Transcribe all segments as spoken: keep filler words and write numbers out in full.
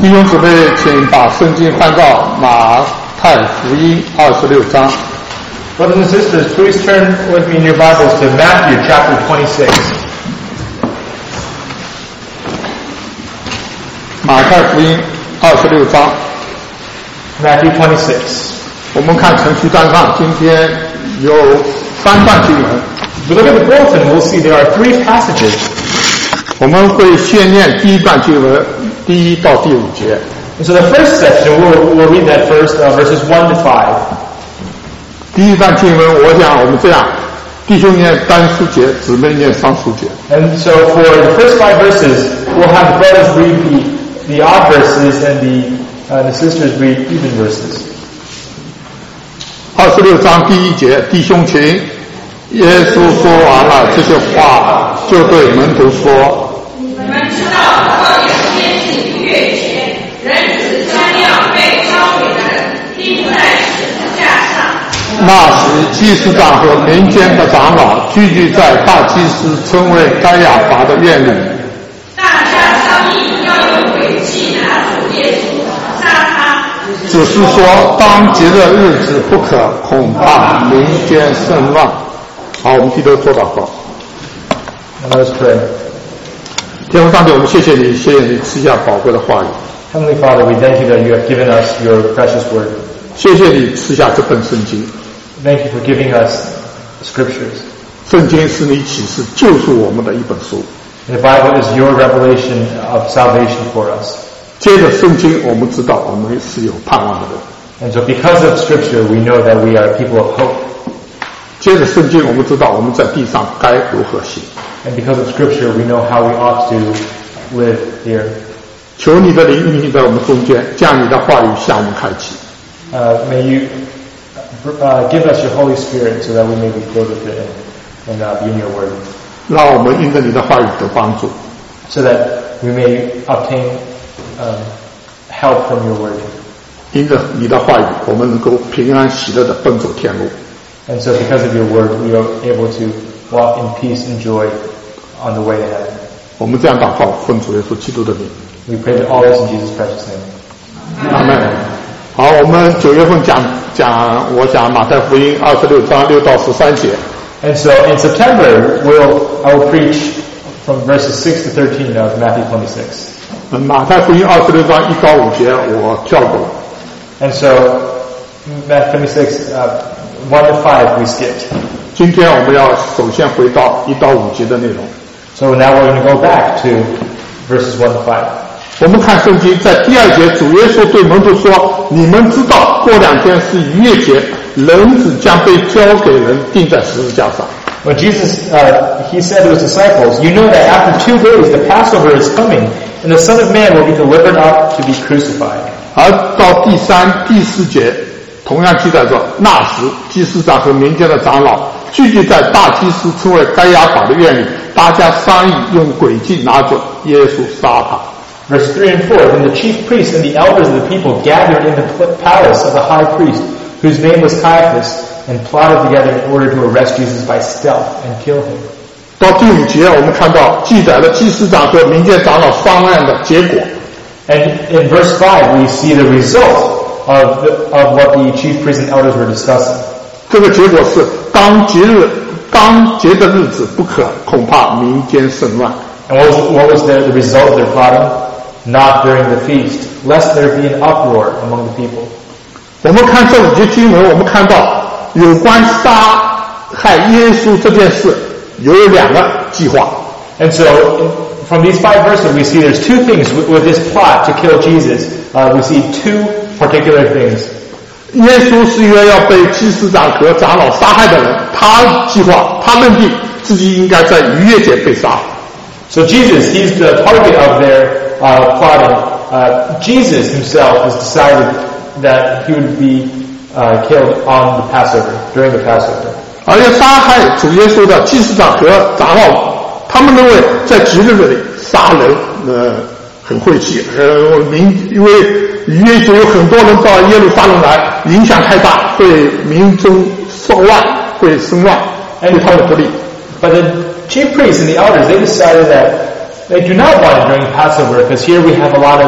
弟兄姊妹，请把圣经翻到马太福音二十六章。 Brothers and sisters, please turn with me in your Bibles to Matthew chapter twenty-six. 马太福音二十六章。 Matthew twenty-six. 我们看程序单上，今天有三段经文。 We look at the bulletin, we'll see there are three passages. 我们会先念第一段经文，第一到第五节。 And so the first section, we'll, we'll read that first, uh, verses one to five. 第一段经文，我想我们这样，弟兄念单书节，姊妹念双书节。 And so for the first five verses, we'll have the brothers read the, the odd verses and the, uh, the sisters read even verses. 二十六章第一节，弟兄群，耶稣说完了这些话，就对门徒说： 你们知道，过两天是逾越节，人子将要被交给人，钉在十字架上。 那时，祭司长和民间的长老聚集在大祭司称为该亚法的院里。 大家商议要用诡计拿住耶稣，杀他。 只是说，当节的日子不可，恐怕民间甚乱。好，我们低头做祷告。 Let us pray. 天父上帝，我们谢谢你，谢谢你赐下宝贵的话语。 Heavenly Father, we thank you that you have given us your precious word. 谢谢你赐下这本圣经。 Thank you for giving us scriptures. 圣经是你启示救赎我们的一本书。 The Bible is your revelation of salvation for us. 接着圣经，我们知道我们是有盼望的人。 And so because of scripture, we know that we are people of hope. 接着圣经，我们知道我们在地上该如何行。 And because of scripture, we know how we ought to live here. 求你的灵运行在我们中间，将你的话语向我们开启。 Uh, may you uh, give us your Holy Spirit so that we may be filled with it and, and uh, be in your word. 让我们因着你的话语得帮助。 So that we may obtain um, help from your word. 因着你的话语，我们能够平安喜乐地奔走天路。 And so because of your word, we are able to walk in peace and joy on the way ahead. 我们这样祷告，奉主耶稣基督的名。 We pray that all this in Jesus' precious name. 阿门。好，我们九月份讲讲，我讲马太福音二十六章六到十三节。 And so in September, we'll, I will preach from verses six to thirteen of Matthew twenty-six. 马太福音二十六章一到五节我跳过了。 And so Matthew twenty-six, uh, one to five we skipped. 今天我们要首先回到一到五节的内容。 So now we're going to go back to verses one to five. 我们看圣经，在第二节，主耶稣对门徒说：“你们知道，过两天是逾越节，人子将被交给人，钉在十字架上。” When Jesus, uh, he said to his disciples, you know that after two days the Passover is coming, and the Son of Man will be delivered up to be crucified. 而到第三、第四节，同样记载着，那时祭司长和民间的长老聚集在大祭司称为该亚法的院里，大家商议用诡计拿着耶稣杀他。 Verse three and four, then the chief priests and the elders of the people gathered in the palace of the high priest, whose name was Caiaphas, and plotted together in order to arrest Jesus by stealth and kill him. 到第五节，我们看到记载了祭司长和民间长老商量的结果。 And in verse five, we see the result of, the, of what the chief priests and elders were discussing. 这个结果是，当节日当节的日子不可，恐怕民间甚乱。 And what was, what was the, the result of their plotting? Not during the feast, lest there be an uproar among the people. 我们看这五节经文，我们看到有关杀害耶稣这件事有两个计划。 And so, from these five verses, we see there's two things with, with this plot to kill Jesus. Uh, we see two particular things. 耶稣是一个要被祭司长和长老杀害的人，他计划，他认定自己应该在逾越节被杀。 So Jesus, he's the target of their uh, plotting. Uh, Jesus himself has decided that he would be uh, killed on the Passover, during the Passover. 而要杀害主耶稣的祭司长和长老，他们认为在节日里杀人，呃，很晦气，呃，民因为逾越节有很多人到耶路撒冷来，影响太大，会民众骚乱，会生乱，对他们不利。 But the chief priests and the elders, they decided that they do not want it during Passover because here we have a lot of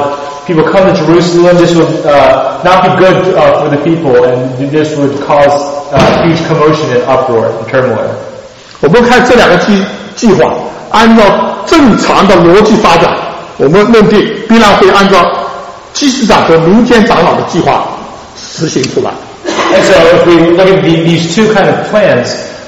people come to Jerusalem, this would uh, not be good uh, for the people, and this would cause uh, huge commotion and uproar and turmoil. 我们看这两个计计划，按照正常的逻辑发展，我们认定必然会按照祭司长和民间长老的计划实行出来。 And so, if we look at the, these two kind of plans,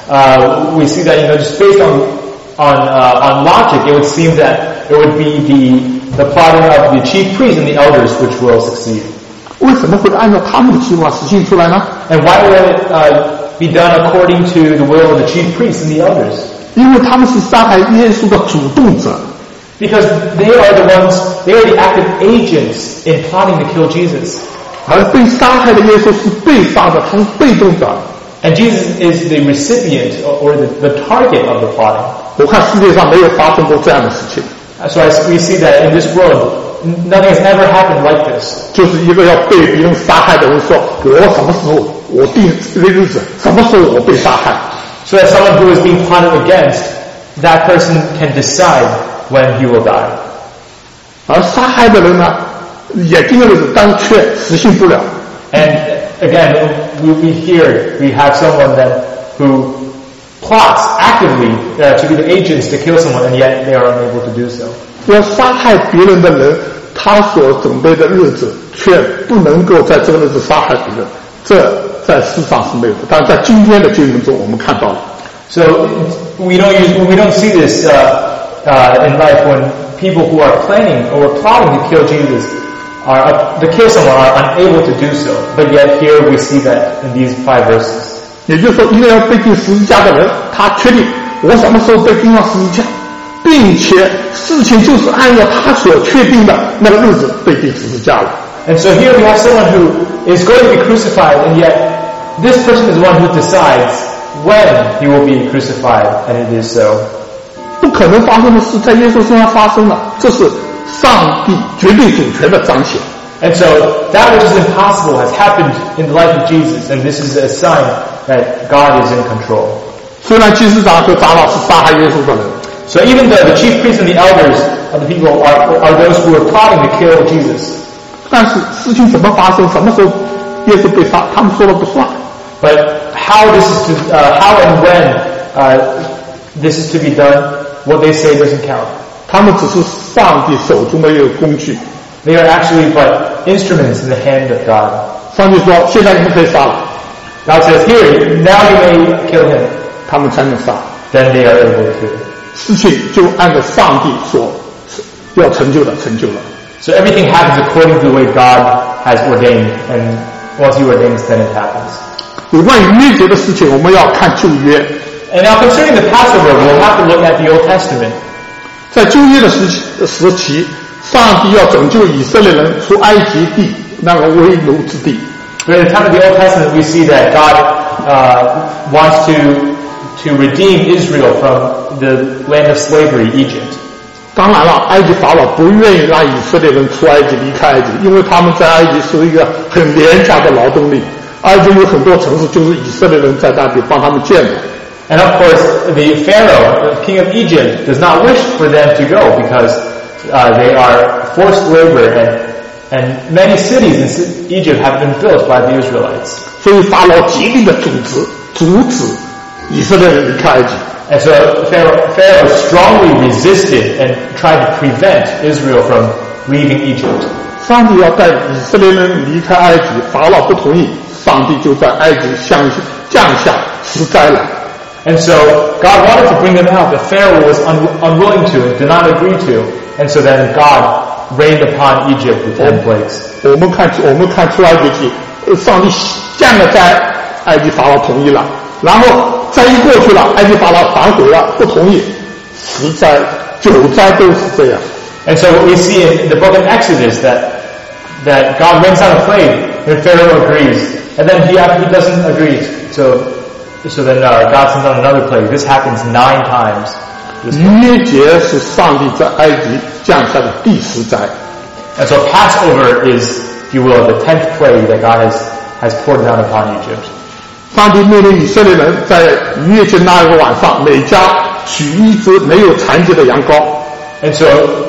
uh, we see that, you know, just based on on uh, on logic, it would seem that it would be the the plotting of the chief priests and the elders which will succeed. 为什么会按照他们的计划实行出来呢？ And why would it uh, be done according to the will of the chief priests and the elders? 因为他们是杀害耶稣的主动者。 Because they are the ones, they are the active agents in plotting to kill Jesus. 而被杀害的耶稣是被杀的，他是被动者。 And Jesus is the recipient or the, the target of the plotting. 我看世界上没有发生过这样的事情。 So I, we see that in this world, nothing has ever happened like this. 就是一个要被别人杀害的人说，我什么时候我定这个日子，什么时候我被杀害。 So that someone who is being plotted against, that person can decide when he will die. 而杀害的人呢，也定了日子，但是却实行不了。 And again, we, we hear, we have someone then who plots actively uh, to be the agents to kill someone, and yet they are unable to do so. 要杀害别人的人，他所准备的日子却不能够在这个日子杀害别人，这在世上是没有的。但是在今天的经文中，我们看到了。 So we don't use, we don't see this uh, uh, in life when people who are planning or plotting to kill Jesus are uh, to kill someone are unable to do so. But yet here we see that in these five verses. 也就是说，一个要被钉十字架的人，他确定我什么时候被钉上十字架，并且事情就是按照他所确定的那个日子被钉十字架了。 And so here we have someone who is going to be crucified, and yet this person is the one who decides when he will be crucified, and it is so. 不可能发生的事在耶稣身上发生了，这是上帝绝对主权的彰显。 And so that which is impossible has happened in the life of Jesus, and this is a sign that God is in control. 虽然祭司长和长老是杀害耶稣的人， So even though the chief priests and the elders of the people are, are those who are plotting to kill Jesus, 但是事情怎么发生，什么时候耶稣被杀，他们说了不算。 but how this is to, uh, how and when uh, this is to be done, what they say doesn't count. 他们只是上帝手中的一个工具。 They are actually but instruments in the hand of God. 上帝说：“现在你们可以杀了。” God says, here, now you may kill him. 他们才能杀。 Then they are able to. 事情就按照上帝所要成就的成就了。 So everything happens according to the way God has ordained, and once He ordains, then it happens. 有关于约节的事情，我们要看旧约。 And now concerning the Passover, we'll have to look at the Old Testament. 在旧约的时期，时期，上帝要拯救以色列人出埃及地那个为奴之地。 But in the time of the Old Testament, we see that God uh, wants to to redeem Israel from the land of slavery, Egypt. 当然了，埃及法老不愿意让以色列人出埃及、离开埃及，因为他们在埃及是一个很廉价的劳动力。埃及有很多城市就是以色列人在那里帮他们建的。 And of course, the Pharaoh, the king of Egypt, does not wish for them to go because uh, they are forced labor, and and many cities in Egypt have been built by the Israelites. 所以法老极力的阻止、阻止以色列人离开埃及。 And so Pharaoh, Pharaoh strongly resisted and tried to prevent Israel from leaving Egypt. 上帝要带以色列人离开埃及，法老不同意，上帝就在埃及向降下十灾来。 And so God wanted to bring them out, but Pharaoh was un- unwilling to and did not agree to. And so then God rained upon Egypt with ten plagues. 我们看我们看出埃及记，上帝降了灾，埃及法老同意了，然后灾一过去了，埃及法老反悔了，不同意，十灾九灾都是这样。 And so what we see in the book of Exodus that that God rains down a plague and Pharaoh agrees, and then he he doesn't agree. So so then uh, God sends out another plague. This happens nine times. 逾越节是上帝在埃及降下的第十灾。 And so Passover is, if you will, the tenth plague that God has has poured down upon Egypt. 上帝命令以色列人在逾越节那一个晚上，每家取一只没有残疾的羊羔。 And so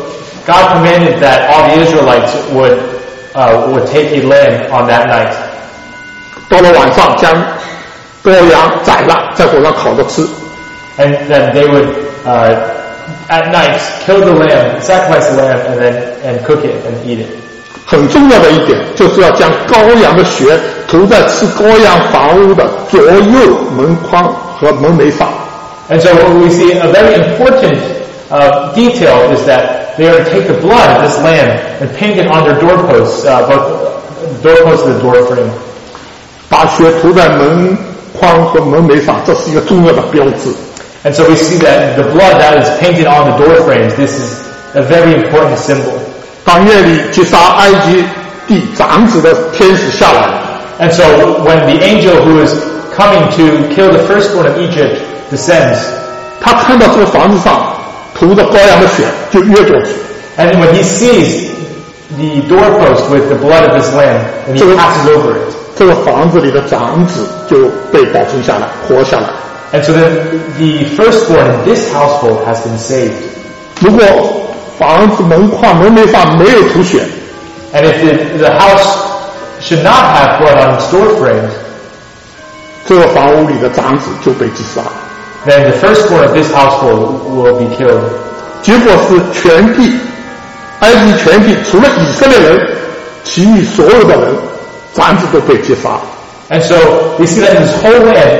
God commanded that all the Israelites would uh, would take a lamb on that night. 到了晚上，将羔羊宰了，在火上烤着吃。 And then they would, uh, at night, kill the lamb, sacrifice the lamb, and then and cook it and eat it. 很重要的一点，就是要将羔羊的血涂在吃羔羊房屋的左右门框和门楣上。 And so what we see, a very important uh, detail is that they are to take the blood of this lamb and paint it on their doorposts, uh, both doorposts of the door frame. 把血涂在门框和门楣上，这是一个重要的标志。 And so we see that the blood that is painted on the door frames, this is a very important symbol. 当夜里击杀埃及地长子的天使下来， And so when the angel who is coming to kill the firstborn of Egypt descends, 他看到这个房子上涂着羔羊的血，就越过去。 and when he sees the doorpost with the blood of this lamb, and he passes over it. 这个房子里的长子就被保存下来，活下来。 And so then the firstborn in this household has been saved. 如果房子门框门楣上没有涂血， And if the, the house should not have blood on its door frames, 这个房屋里的长子就被击杀。 then the firstborn of this household will be killed. 结果是全地，埃及全地除了以色列人，其余所有的人，长子都被击杀。 And so we see that in this whole land,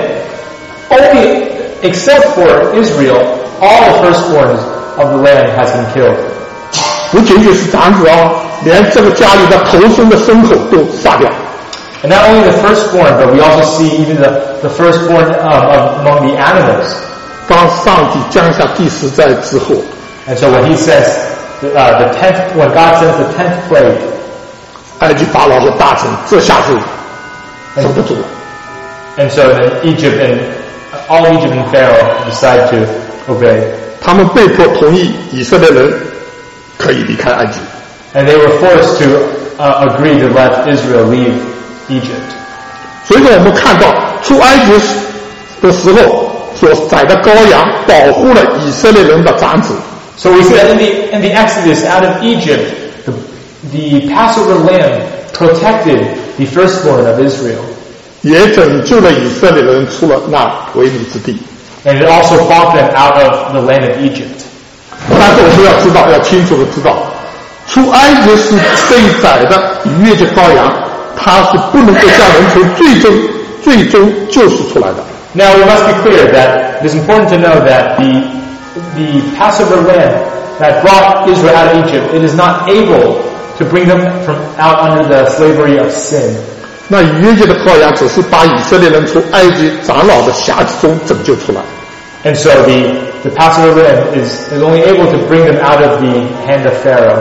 only except for Israel, all the firstborns of the land has been killed. 不仅仅是长子哦，连这个家里的头生的牲口都杀掉。 And not only the firstborn, but we also see even the, the firstborn um, of, among the animals. 当上帝降下第十灾之后， And so when he says, uh, the tenth, when God sends the tenth plague, 埃及法老和大臣这下子守不住了。 and so then Egypt and all Egypt and Pharaoh decide to obey. 他们被迫同意以色列人可以离开埃及。 And they were forced to uh, agree to let Israel leave Egypt. 所以说我们看到出埃及的时候所宰的羔羊保护了以色列人的长子。 So we see that in the, in the Exodus out of Egypt, the, the Passover lamb protected the firstborn of Israel. 也拯救了以色列人出了那为奴之地。 And it also brought them out of the land of Egypt. 但是我们要知道，要清楚的知道，出埃及是被宰的逾越节羔羊，它是不能够将人从最终最终救赎出来的。 Now we must be clear that it is important to know that the, the Passover lamb that brought Israel out of Egypt, it is not able to bring them from out under the slavery of sin. 那逾越节的羔羊只是把以色列人从埃及长老的辖制中拯救出来。 And so the, the Passover lamb is, is only able to bring them out of the hand of Pharaoh,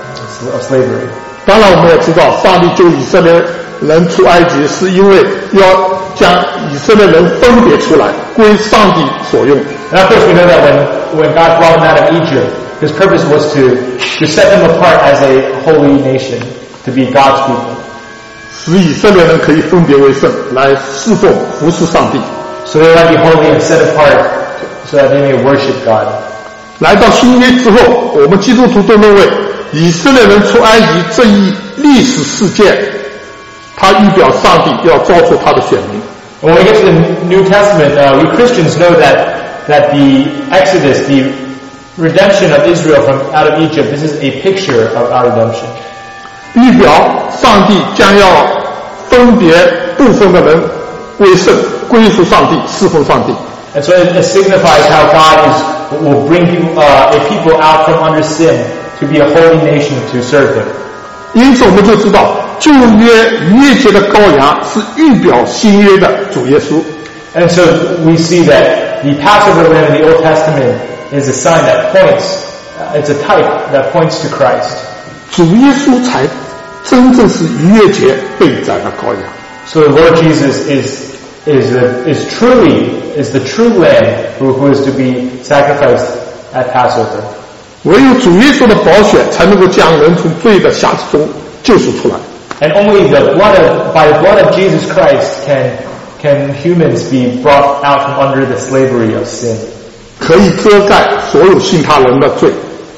of slavery. 当然我们也知道，上帝救以色列人出埃及是因为要将以色列人分别出来，归上帝所用。 And of course we know that when, when God brought them out of Egypt, His purpose was to, to set them apart as a holy nation, to be God's people. 使以色列人可以分别为圣，来侍奉服侍上帝。 So they might be holy and set apart so that they may worship God. 来到新约之后，我们基督徒都认为以色列人出埃及这一历史事件，它预表上帝要招出他的选民。 When we get to the New Testament, uh, we Christians know that, that the Exodus, the redemption of Israel from out of Egypt, this is a picture of our redemption. 预表上帝将要分别部分的人为圣，归属上帝，侍奉上帝。 And so it, it signifies how God is, will bring people, uh, a people out from under sin to be a holy nation to serve Him. 因此我们就知道，旧约逾越节的羔羊是预表新约的主耶稣。 And so we see that the Passover lamb in the Old Testament is a sign that points, uh, it's a type that points to Christ. 主耶稣才真正是逾越节被宰的羔羊。 So the Lord Jesus is is the, is truly is the true lamb who, who is to be sacrificed at Passover. 唯有主耶稣的宝血才能够将人从罪的辖制中救赎出来。 And only the blood of by the blood of Jesus Christ can can humans be brought out from under the slavery of sin. 可以遮盖所有信他人的罪。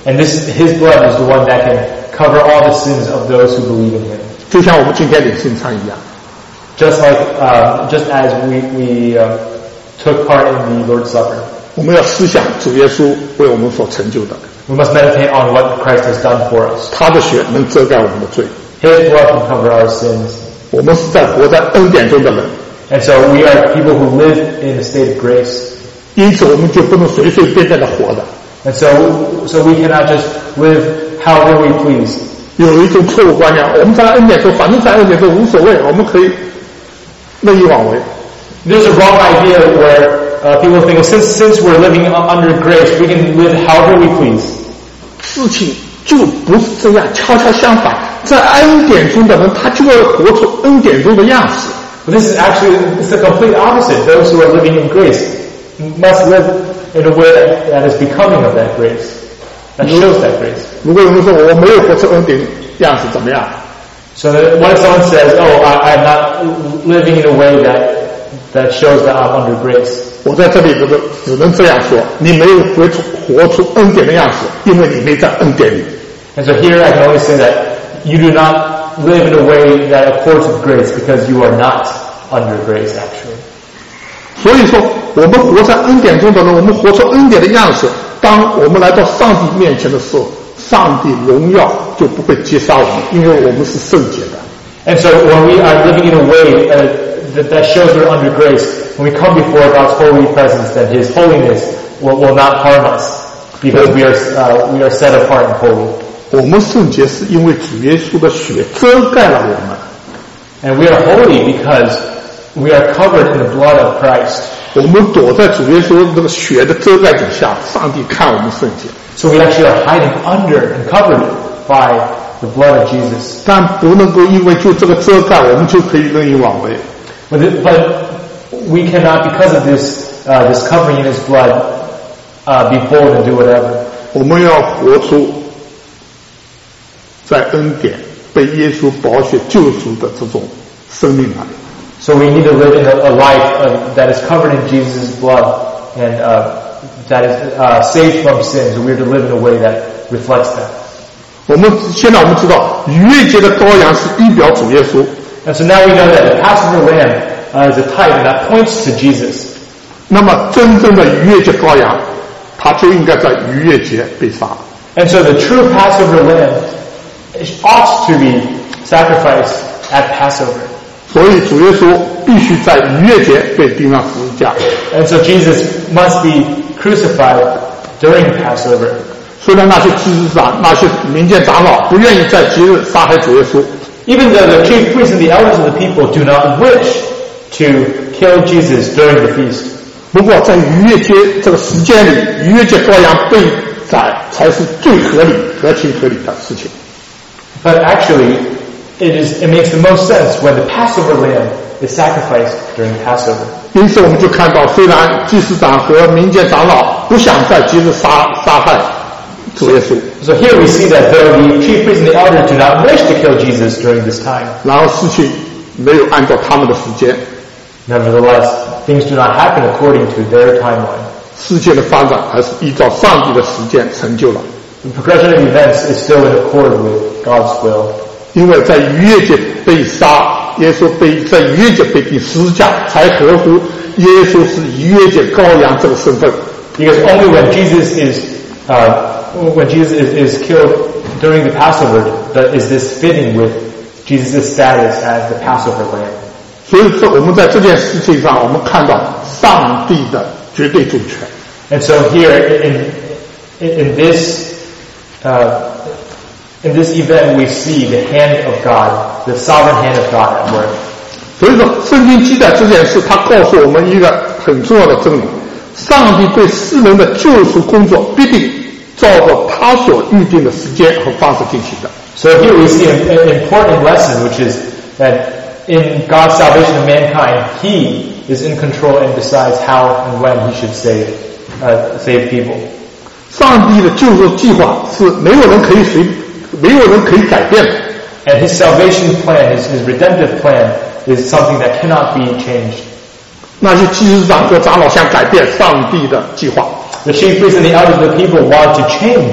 And this, His blood is the one that can cover all the sins of those who believe in Him. 就像我们今天领圣餐一样。 Just like, uh, just as we, we uh, took part in the Lord's Supper. 我们要思想主耶稣为我们所成就的。 We must meditate on what Christ has done for us. 他的血能遮盖我们的罪。 His blood can cover our sins. 我们是在活在恩典中的人。 And so we are people who live in a state of grace. 因此我们就不能随随便便的活的。 And so, so we cannot just live however we please. 有一种错误观念，我们在恩典中，反正在恩典中无所谓，我们可以任意妄为。 There's a wrong idea where uh, people think, since since we're living under grace, we can live however we please. 事情就不是这样，悄悄相反，在恩典中的人，他就会活出恩典中的样式。 But this is actually it's the complete opposite. Those who are living in grace must live in a way that, that is becoming of that grace, that shows that grace. 如果有人说我没有活出恩典样式，怎么样？ So that when someone says, "Oh, I, I'm not living in a way that that shows that I'm under grace," 我在这里只能只能这样说：你没有活出活出恩典的样式，因为你没在恩典里。 And so here I can only say that you do not live in a way that accords with grace because you are not under grace actually. 所以说，我们活在恩典中的人，我们活出恩典的样式。当我们来到上帝面前的时候，上帝荣耀就不会击杀我们，因为我们是圣洁的。 And so when we are living in a way uh, that, that shows we're under grace, when we come before God's holy presence, then His holiness will, will not harm us because we are uh, we are set apart and holy. 我们圣洁是因为主耶稣的血遮盖了我们。 And we are holy because we are covered in the blood of Christ. 我们躲在主耶稣这个血的遮盖底下，上帝看我们圣洁。 So we actually are hiding under and covered by the blood of Jesus. 但不能够因为就这个遮盖，我们就可以任意妄为。 But, it, but we cannot, because of this uh, this covering in His blood, uh, be bold and do whatever. 我们要活出在恩典被耶稣宝血救赎的这种生命来。 So we need to live in a, a life uh, that is covered in Jesus' blood and uh, that is uh, saved from sin. So we are to live in a way that reflects that. 我们现在我们知道逾越节的羔羊是预表主耶稣。 And so now we know that the Passover lamb uh, is a type and that points to Jesus. 那么真正的逾越节羔羊，它就应该在逾越节被杀。 And so the true Passover lamb ought to be sacrificed at Passover. 所以主耶稣必须在逾越节被钉上十字架。 And so Jesus must be crucified during Passover. 虽然那些祭司长、那些民间长老不愿意在节日杀害主耶稣， Even though the chief priests and the elders of the people do not wish to kill Jesus during the feast. 不过在逾越节这个时间里，逾越节羔羊被宰才是最合理、合情合理的事情。 But actually, it is it makes the most sense when the Passover lamb is sacrificed during Passover. 因此我们就看到，虽然祭司长和民间长老不想在节日杀杀害主耶稣， So here we see that though the chief priests and the elders do not wish to kill Jesus during this time, 然后事情没有按照他们的时间， nevertheless, things do not happen according to their timeline. 事件的发展还是依照上帝的时间成就了。 The progression of events is still in accord with God's will. 因为在逾越节被杀，耶稣被在逾越节被钉十字架，才合乎耶稣是逾越节羔羊这个身份。 Because only when Jesus is uh, when Jesus is, is killed during the Passover that is this fitting with Jesus' status as the Passover lamb. 所以说，我们在这件事情上，我们看到上帝的绝对主权。 And so here in in, in this uh, in this event we see the hand of God, the sovereign hand of God at work. 所以说，圣经记载这件事，它告诉我们一个很重要的真理：上帝对世人的救赎工作必定照着他所预定的时间和方式进行的。 So here we see an, an important lesson, which is that in God's salvation of mankind, He is in control and decides how and when He should save uh, save people. 上帝的救赎计划是没有人可以随，没有人可以改变的。 And His salvation plan, His, His redemptive plan, is something that cannot be changed. 那些祭司长和长老想改变上帝的计划， The chief priests and the elders of the people want to change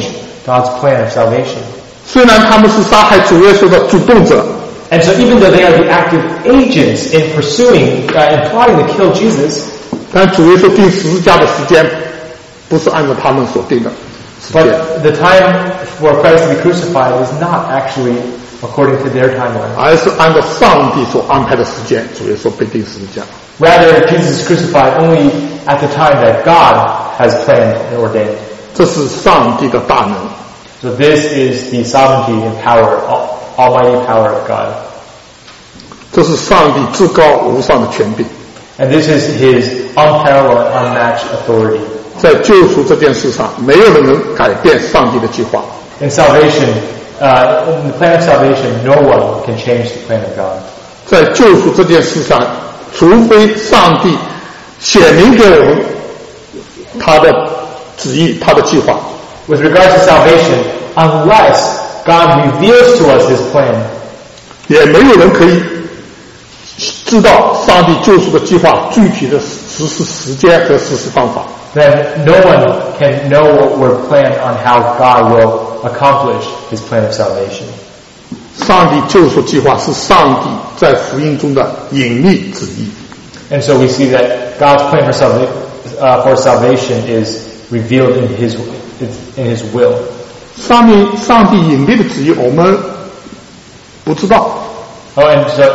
God's plan of salvation. 虽然他们是杀害主耶稣的主动者， And so even though they are the active agents in pursuing uh, and plotting to kill Jesus, 但主耶稣钉十字架的时间不是按照他们所定的时间， but the time for Christ to be crucified is not actually according to their timeline. 而是按照上帝所安排的时间，主耶稣被钉十字架。 Rather, Jesus is crucified only at the time that God has planned and ordained. 这是上帝的大能， So this is the sovereignty and power, almighty power of God. 这是上帝至高无上的权柄。 And this is His unparalleled, unmatched authority. 在救赎这件事上，没有人能改变上帝的计划。 In salvation, uh, in the plan of salvation, no one can change the plan of God. 在救赎这件事上，除非上帝显明给我们他的旨意、他的计划， With regards to salvation, unless God reveals to us His plan, 也没有人可以知道上帝救赎的计划具体的实施时间和实施方法。 then no one can know or plan on how God will accomplish His plan of salvation. 上帝救赎计划是上帝在福音中的隐秘旨意。 And so we see that God's plan for, salva- uh, for salvation is revealed in His in His will. 上帝上帝隐秘的旨意我们不知道， Oh, and so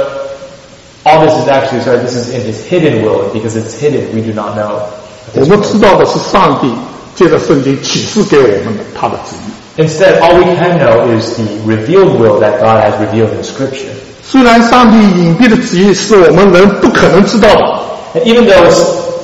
all this is actually, sorry, this is in His hidden will, and because it's hidden, we do not know. 我们知道的是上帝借着圣经启示给我们的他的旨意。 Instead, all we can know is the revealed will that God has revealed in Scripture. 虽然上帝隐蔽的旨意是我们人不可能知道的， And even though it's,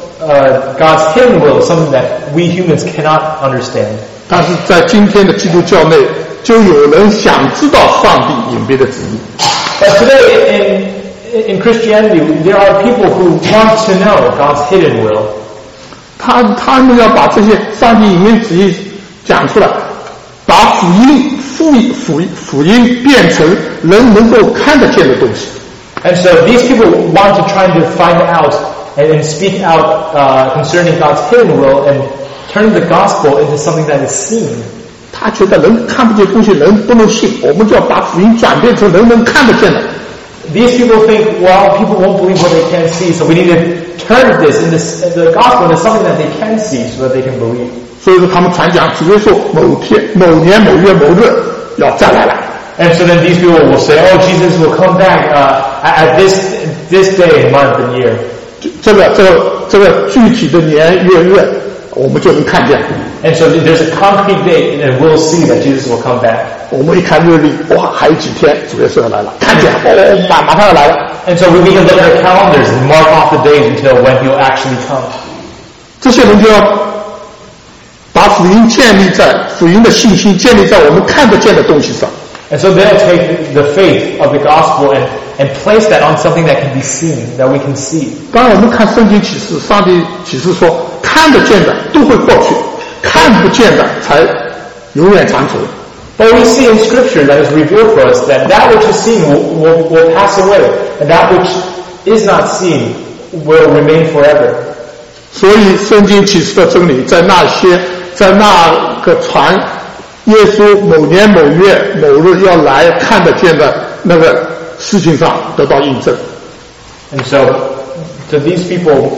uh, God's hidden will is something that we humans cannot understand, 但是在今天的基督教内，就有人想知道上帝隐蔽的旨意。 but today in, in Christianity, there are people who want to know God's hidden will. 他他们要把这些上帝隐秘旨意讲出来，把福音福福福音变成人能够看得见的东西。 And so these people want to try to find out and, and speak out uh, concerning God's hidden will and turn the gospel into something that is seen. 他觉得人看不见东西，人不能信，我们就要把福音转变成人能看得见的。 These people think, well, people won't believe what they can't see, so we need to turn this into the gospel into something that they can see so that they can believe. 所以说，他们传讲主耶稣某天、某年、某月、某日要再来了。 And so then these people will say, oh, Jesus will come back uh, at this this day, month, and year. 这个、这个、这个具体的年月日，我们就能看见。 And so there's a concrete date, and we'll see that Jesus will come back. 我们一看日历，哇，还有几天主耶稣要来了，看见哦，马马上要来了。 And so we can look at our calendars and mark off the days until when He'll actually come. 这些人就要把福音建立在福音的信心建立在我们看得见的东西上。 And so they'll take the faith of the gospel and, and place that on something that can be seen, that we can see. 当我们看圣经启示，上帝启示说，看得见的都会过去，看不见的才永远长存。 But we see in Scripture that is revealed for us that that which is seen will, will, will pass away, and that which is not seen will remain forever. 所以圣经启示的真理，在那些在那个传耶稣某年某月某日要来看得见的那个事情上得到印证。 And so, to these people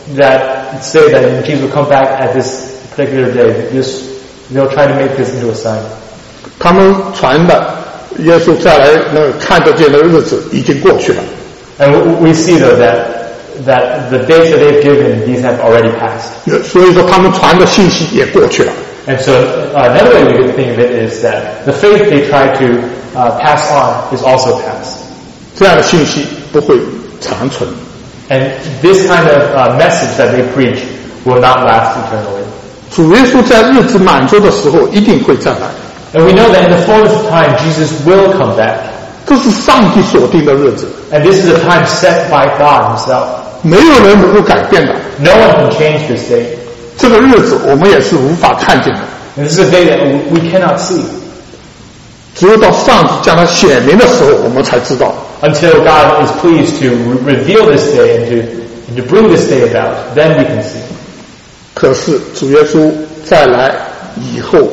that say that Jesus will come back at this particular day, this, they'll try to make this into a sign. 他们传的耶稣再来那个看得见的日子已经过去了。 And we, we see though that, that the dates that they've given, these have already passed. 所以说他们传的信息也过去了。 And so uh, another way we can think of it is that the faith they try to uh, pass on is also past. 这样的信息不会长存。 And this kind of uh, message that they preach will not last eternally. 主耶稣在日子满足的时候一定会再来。 And we know that in the fullness of time, Jesus will come back. 这是上帝所定的日子， And this is a time set by God Himself. 没有人能够改变的。 No one can change this day. 这个日子我们也是无法看见的， And this is a day that we cannot see. 只有到上帝将它显明的时候，我们才知道。 Until God is pleased to re- reveal this day and to, and to bring this day about, then we can see. 可是主耶稣再来以后，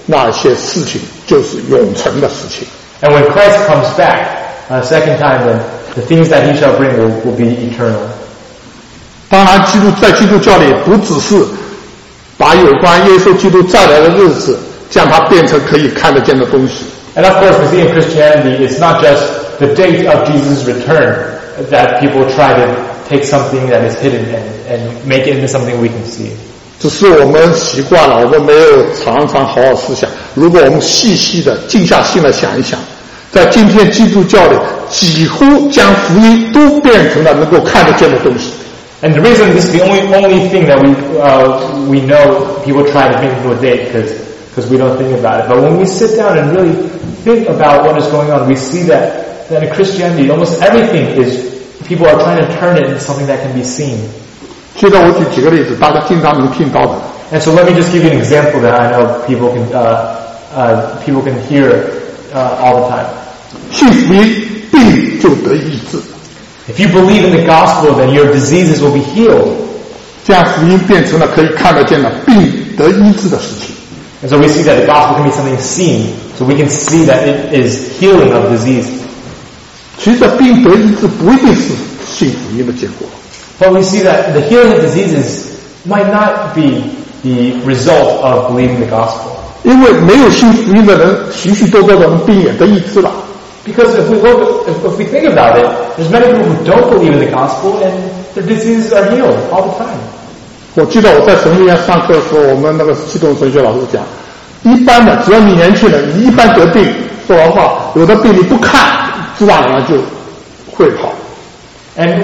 那些事情就是永存的事情。 And when Christ comes back a second time, then the things that he shall bring will, will be eternal. 当然，基督在基督教里不只是把有关耶稣基督再来的日子，将它变成可以看得见的东西。 And of course, we see in Christianity, it's not just the date of Jesus' return that people try to take something that is hidden and, and make it into something we can see. 只是我们习惯了，我们没有常常好好思想。如果我们细细的静下心来想一想，在今天基督教里，几乎将福音都变成了能够看得见的东西。 And the reason this is the only only thing that we uh, we know people try to make into a date because because we don't think about it. But when we sit down and really think about what is going on, we see that that in Christianity, almost everything is people are trying to turn it into something that can be seen. 现在我举几个例子，大家经常能听到的。 And so let me just give you an example that I know people can uh, uh, people can hear uh, all the time. 信福音，病就得医治。 If you believe in the gospel, then your diseases will be healed. 将福音变成了可以看得见的病得医治的事情。 And so we see that the gospel can be something seen, so we can see that it is healing of disease. 其实病得医治不一定是信福音的结果。 But we see that the healing of diseases might not be the result of believing the gospel. 因为没有信福音的人，许许多多的人病也得医治了。 Because if we look, if, if we think about it, there's many people who don't believe in the gospel and their diseases are healed all the time. 我记得我在神学院上课的时候，我们那个系统神学老师讲，一般的只要你年轻人，你一般得病，说实话，有的病你不看，自然而然就会好。 And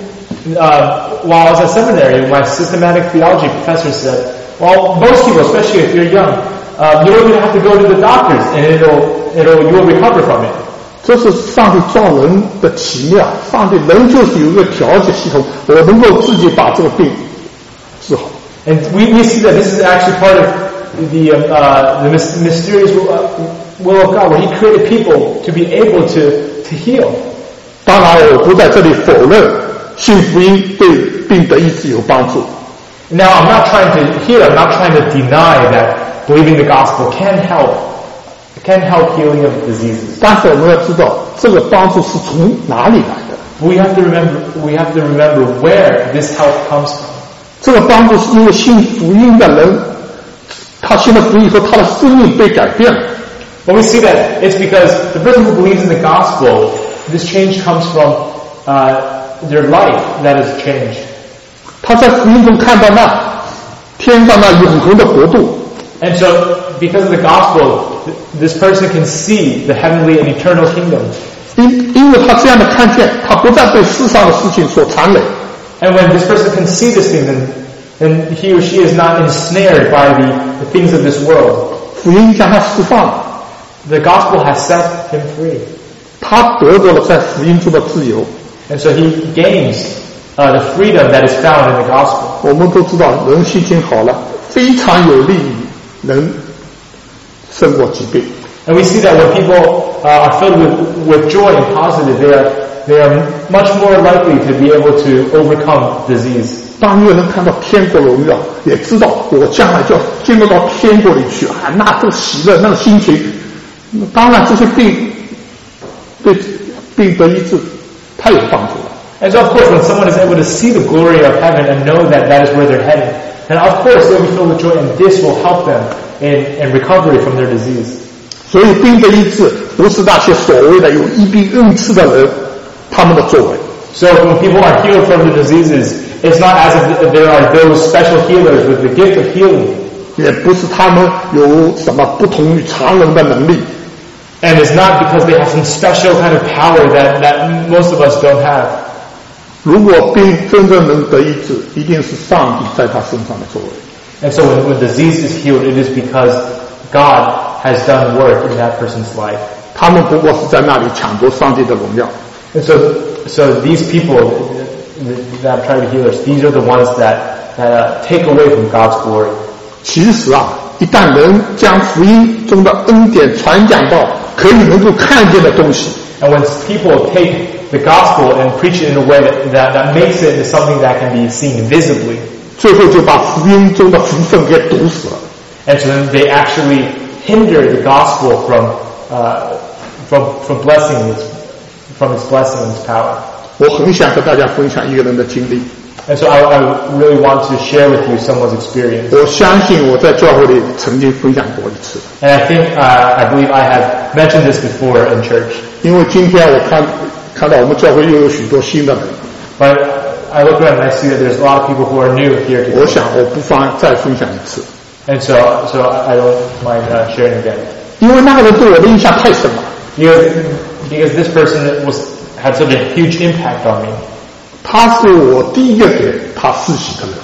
uh, while I was at seminary, my systematic theology professor said, well, most people, especially if you're young, uh, you don't even have to go to the doctors and it'll, it'll, you will recover from it. 这是上帝造人的奇妙，上帝人就是有一个调节系统，我能够自己把这个病治好。 And we, we see that this is actually part of the, uh, the mysterious will of God, where He created people to be able to, to heal. 当然，我不在这里否认信福音对病得医治有帮助。 Now, I'm not trying to here. I'm not trying to deny that believing the gospel can help, can help healing of diseases. 但是我们要知道，这个帮助是从哪里来的？ We have to remember. We have to remember where this help comes from. 这个帮助是因为信福音的人，他信了福音以后，他的生命被改变了。 But we see that it's because the person who believes in the gospel, this change comes from uh, their life that is changed. 他在福音中看到那天上那永恒的国度。 And so, because of the gospel, this person can see the heavenly and eternal kingdom. 因因为他这样的看见，他不再被世上的事情所缠累。 And when this person can see this thing, then, then he or she is not ensnared by the, the things of this world. 福音将他释放了， The gospel has set him free. 他得到了在福音中的自由。 And so he gains uh, the freedom that is found in the gospel. 我们都知道，人心情好了，非常有利于能胜过疾病。 And we see that when people uh, are filled with, with joy and positive, they are, they are much more likely to be able to overcome disease. 当一个人看到天国荣耀，也知道我将来就要进入到天国里去啊，那这个喜乐，那个心情，当然这些病对病得医治太有帮助了。 And so of course when someone is able to see the glory of heaven and know that that is where they're heading, then of course they'll be filled with joy and this will help them in, in recovery from their disease. 所以病得医治不是那些所谓的有医病恩赐的人他们的作为。 So when people are healed from their diseases, it's not as if there are those special healers with the gift of healing. 也不是他们有什么不同于常人的能力， And it's not because they have some special kind of power that, that most of us don't have. 如果病真正能得医治，一定是上帝在他身上的作为。 And so when, when disease is healed, it is because God has done work in that person's life. 他们不过是在那里抢夺上帝的荣耀。 And so, so these people that try to heal us, these are the ones that, that uh, take away from God's glory. 其实啊，一旦人将福音中的恩典传讲到可以能够看见的东西， And when people take the gospel and preach it in a way that, that, that makes it into something that can be seen visibly, 最后就把福音中的福分给堵死了。 and so then they actually hinder the gospel from uh, from from blessing its from its blessing and its power. 我很想和大家分享一个人的经历。 And so I, I really want to share with you someone's experience. 我相信我在教会里曾经分享过一次。 And I think, uh, I believe I have mentioned this before in church. 因为今天我看看到我们教会又有许多新的人。 But I look around and I see that there's a lot of people who are new here today. 我想我不妨再分享一次。 And so, so I don't mind uh, sharing again. 因为那个人对我的印象太深了。 Because, because this person was had such a huge impact on me. 他是我第一个给他施洗的人。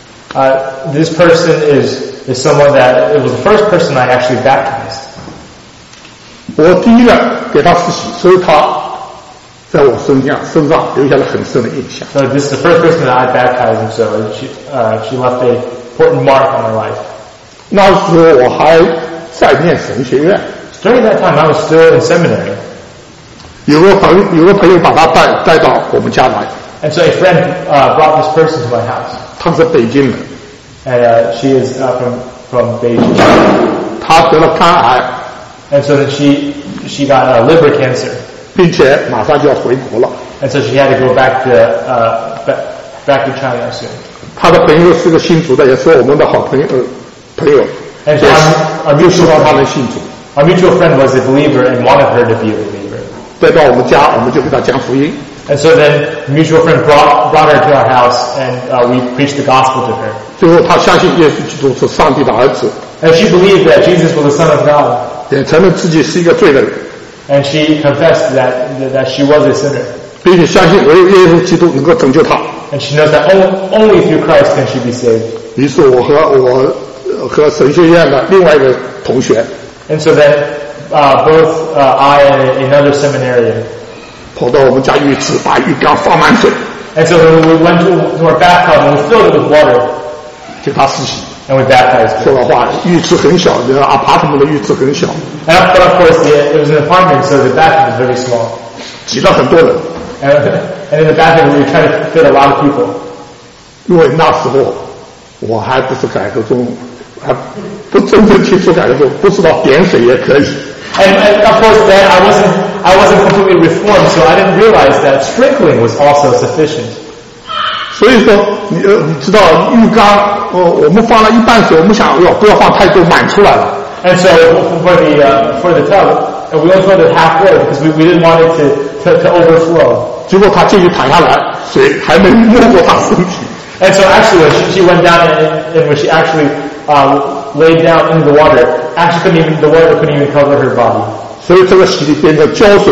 Uh, this person is, is someone that, it was the first person I actually baptized. 我第一个给他施洗，所以他在我身上身上留下了很深的印象。 So this is the first person that I baptized, and so she, uh, she left a important mark on my life. 那时候我还在念神学院。 During that time, I was still in seminary. 有个朋友有个朋友把他带带到我们家来。 And so a friend uh, brought this person to my house. 他是北京人。 And uh, she is uh, from from Beijing. 他得了肝癌。 And so then she she got uh, liver cancer. 并且马上就要回国了。 And so she had to go back to uh, back, back to China soon. 他的朋友是个信主的，也是我们的好朋友呃朋友。 And so our, our 就希 mutual 望他能信主。 Our mutual friend was a believer and wanted her to be a believer. 带到我们家，我们就给他讲福音。 And so then the mutual friend brought brought her to our house, and uh, we preached the gospel to her. 最后他相信耶稣基督是上帝的儿子。 And she believed that Jesus was the Son of God. 也承认自己是一个罪人。 And she confessed that that she was a sinner. 并且相信唯有耶稣基督能够拯救他。 And she knows that only, only through Christ can she be saved. 于是我和我和神学院的另外一个同学。 And so then uh, both uh, I and another seminarian 跑到我们家浴池，把浴缸放满水。 And so then we went to, to our bathtub and we filled it with water. 给他施洗。 And we baptized 说的话，浴池很小，那 apartment 的浴池很小。 And but of course, the, it was an apartment, so the bathroom was very small. 挤了很多人。 And, and in the bathroom, we were trying to fit a lot of people. 因为那时候我还不是改革中，还不真正接触改革中，不知道点水也可以。 And, and of course, then I wasn't I wasn't completely reformed, so I didn't realize that sprinkling was also sufficient. 所以说，你呃，你知道浴缸，哦，我们放了一半水，我们想要不要放太多，满出来了。 And so for the uh, for the tub, we only filled it halfway because we, we didn't want it to, to, to overflow. 结果他进去躺下来，水还没没过他身体。 And so actually, when she, she went down and, and when she actually uh, laid down into the water, actually couldn't even the water couldn't even cover her body. 所以这个洗礼变成浇水。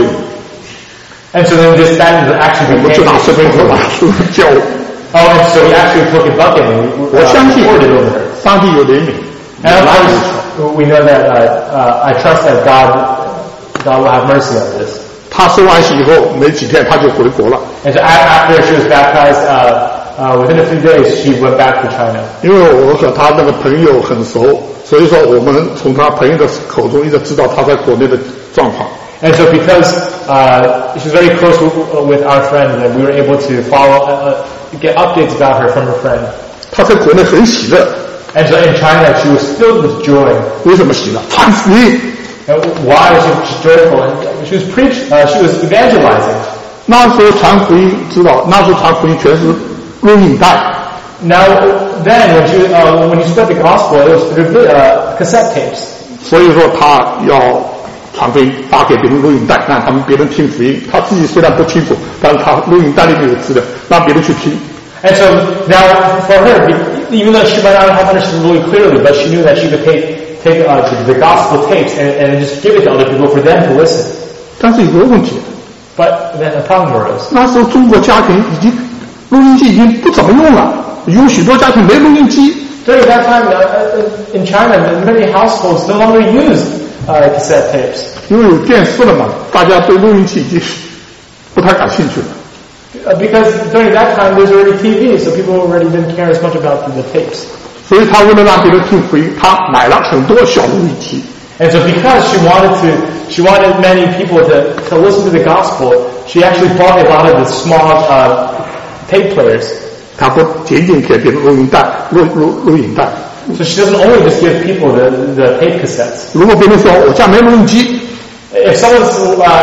And so then this that actually 我们 became 就拿水杯子把水浇。 Oh, and so we actually took a bucket and we, 我 uh, 相信 poured it over her. 上帝有怜悯。 And of course, we know that uh, uh, I trust that God God will have mercy on this. 他受完洗以后，没几天他就回国了。 And so after she was baptized, uh, uh, within a few days, she went back to China. 因为我和他那个朋友很熟，所以说我们从他朋友的口中一直知道他在国内的状况。 And so because uh, she was very close with, with our friend, and we were able to follow, uh, get updates about her from her friend. 他在国内很喜乐。 And so in China, she was filled with joy. 为什么喜乐？传福音。 And why was she joyful? And she was preach, uh, she was evangelizing. 那时候传福音，知道那时候传福音全是录影带。 Now then, when you uh, when you spread the gospel, it was through uh, cassette tapes. 所以说他要传福音，发给别人录影带，让他们别人听福音。他自己虽然不清楚，但是他录影带里面有资料，让别人去听。 And so now for her, even though she might not have understood really clearly, but she knew that she could take take uh, the, the gospel tapes and, and just give it to other people for them to listen. 但是有个问题， But then a problem arose. 那时候中国家庭已经录音机已经不怎么用了，有许多家庭没录音机。 During that time uh, in China, many households no longer used uh, cassette tapes. 因为有电视了嘛，大家对录音机已经不太感兴趣了。 Uh, because during that time there's already T V, so people already didn't care as much about the, the tapes. 所以他为了让别人听福音，他买了很多小录音机。 And so because she wanted to, she wanted many people to, to listen to the gospel, she actually bought a lot of the small uh, tape players. 他不仅仅给别人录音带、录录录影带， So she doesn't only just give people the, the tape cassettes. 如果别人说我家没录音机， If someone's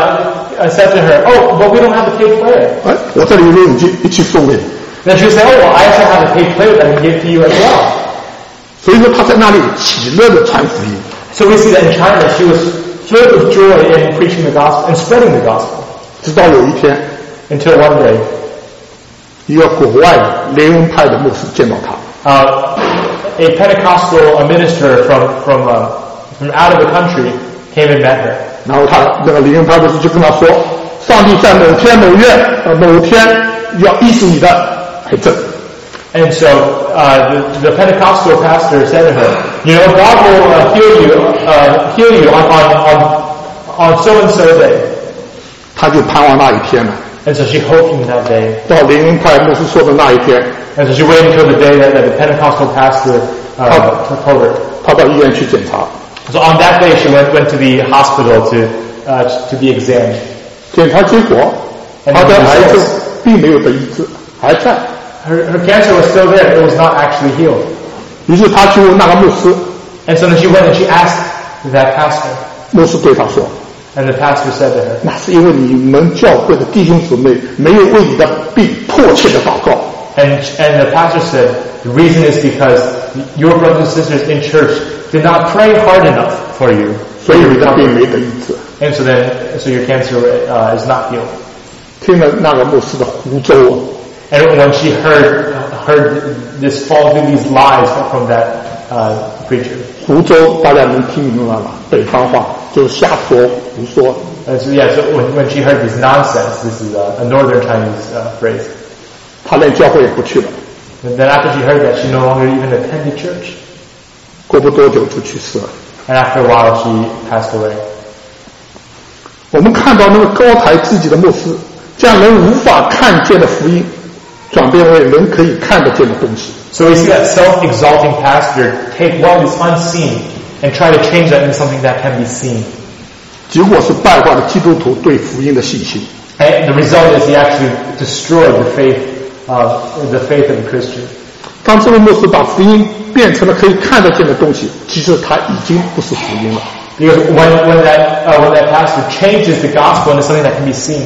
uh, said to her, oh, but we don't have a tape player. 哎，我这里有录音机，一起送给你。 Then she would say, oh, well, I actually have a tape player that I can give to you as well. 所以说他在那里喜乐的传福音。 So we see that in China, she was filled with joy in preaching the gospel and spreading the gospel. 直到有一天， Until one day, 一个国外的联恩派的牧师见到他， uh, a Pentecostal a minister from from uh, from out of the country came and met her. 然后他那个联恩派牧师就跟他说，上帝在某天某月呃某天要医治你的癌症。 And so uh, the, the Pentecostal pastor said to her, you know, God will uh, heal you, uh, heal you on on on, on so and so day. 他就盼望那一天了。 And so she hoped in that day. 到联恩派牧师说的那一天， And so she waited until the day that, that the Pentecostal pastor uh, told her. 他到医院去检查， So on that day, she went went to the hospital to uh, to be examined. 检查结果，他的癌症并没有得医治，还在。 Her, her cancer was still there. It was not actually healed. 于是他去问那个牧师， And so then she went and she asked that pastor. 牧师对他说， And the pastor said to her, 那是因为你们教会的弟兄姊妹没有为你的病迫切的祷告。 and and the pastor said, the reason is because your brothers and sisters in church did not pray hard enough for you. 所以你的病没得医治。 And so then, so your cancer uh, is not healed. 听了那个牧师的胡诌， And when she heard heard this fall through these lies from that uh, preacher, 胡诌大家能听明白吗？北方话就是瞎说胡说。 and so yeah, so when when she heard this nonsense, this is a, a northern Chinese uh, phrase. 他连教会也不去了， And then after she heard that, she no longer even attended church. 过不多久就去世了。 And after a while, she passed away. 我们看到那个高抬自己的牧师，将人无法看见的福音，转变为人可以看得见的东西。 So we see that self-exalting pastor take what is unseen and try to change that into something that can be seen. 结果是败坏了基督徒对福音的信心。 And the result is he actually destroyed the faith, uh, the faith of a Christian. 当这位牧师把福音变成了可以看得见的东西，其实他已经不是福音了。 Because when, when that uh, when that pastor changes the gospel into something that can be seen,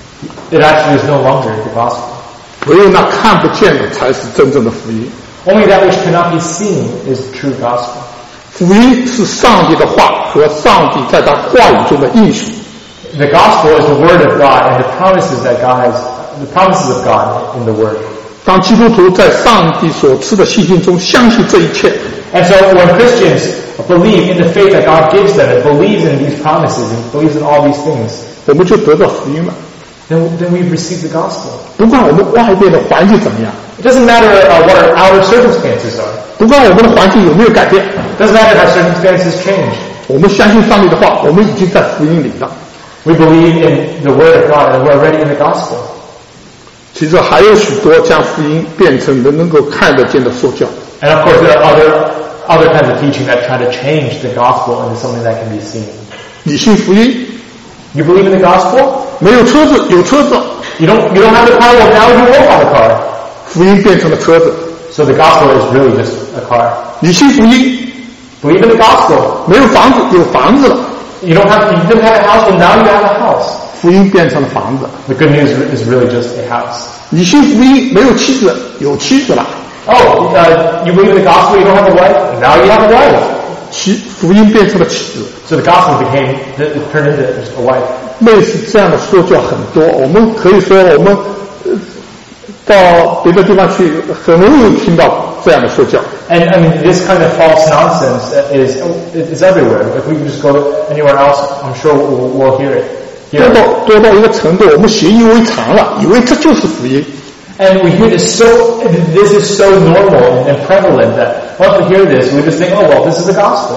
it actually is no longer the gospel. 唯有那看不见的才是真正的福音。 Only that which cannot be seen is the true gospel. 福音是上帝的话和上帝在他话语中的应许。 The gospel is the word of God and the promises that God has, the promises of God in the word. 当基督徒在上帝所赐的信心中相信这一切， And so when Christians believe in the faith that God gives them and believes in these promises and believes in all these things, 我们就得到福音了。 then, then we've received the gospel. 不管我们外边的环境怎么样， It doesn't matter uh, what our outer circumstances are. 不管我们的环境有没有改变， It doesn't matter if our circumstances change. 我们相信上帝的话，我们已经在福音里了。 We believe in the word of God and we're already in the gospel. 其实还有许多将福音变成人能够看得见的说教。 And of course there are other, other kinds of teaching that try to change the gospel into something that can be seen. 你信福音， You believe in the gospel? 没有车子，有车子， You don't, you don't have the car, well now you will have a car. 福音变成了车子。 So the gospel is really just a car. 你信福音， Believe in the gospel. 没有房子，有房子了， You don't have, you didn't have a house, well now you have a house. 福音变成了房子。 The good news is really just a house. 你信福音，没有妻子，有妻子了， Oh, uh, you believe in the gospel, you don't have a wife, now you have a wife. 妻福音变成了妻子。 So the gospel became, it turned into just a wife. 类似这样的说教很多，我们可以说我们呃到别的地方去很容易听到这样的说教。 And I mean, this kind of false nonsense is is everywhere. If we can just go to anywhere else, I'm sure we'll, we'll hear it. 多 Here. 到多到一个程度，我们习以为常了，以为这就是福音。 And we hear this so, this is so normal and prevalent that once we hear this, we just think, oh well, this is the gospel.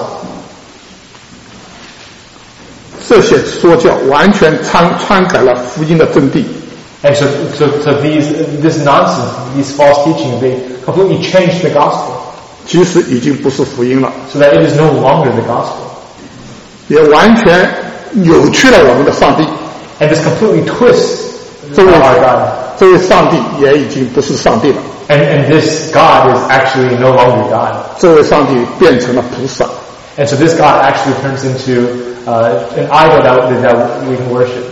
这些说教完全篡篡改了福音的真谛。 And so, so, so these, this nonsense, these false teachings, they completely change the gospel, 其实已经不是福音了， so that it is no longer the gospel. 也完全扭曲了我们的上帝。 And this completely twists 这位 our God. 这位上帝也已经不是上帝了。 And, and this God is actually no longer God. 这位上帝变成了菩萨。 And so this God actually turns into uh, an idol that, that we can worship.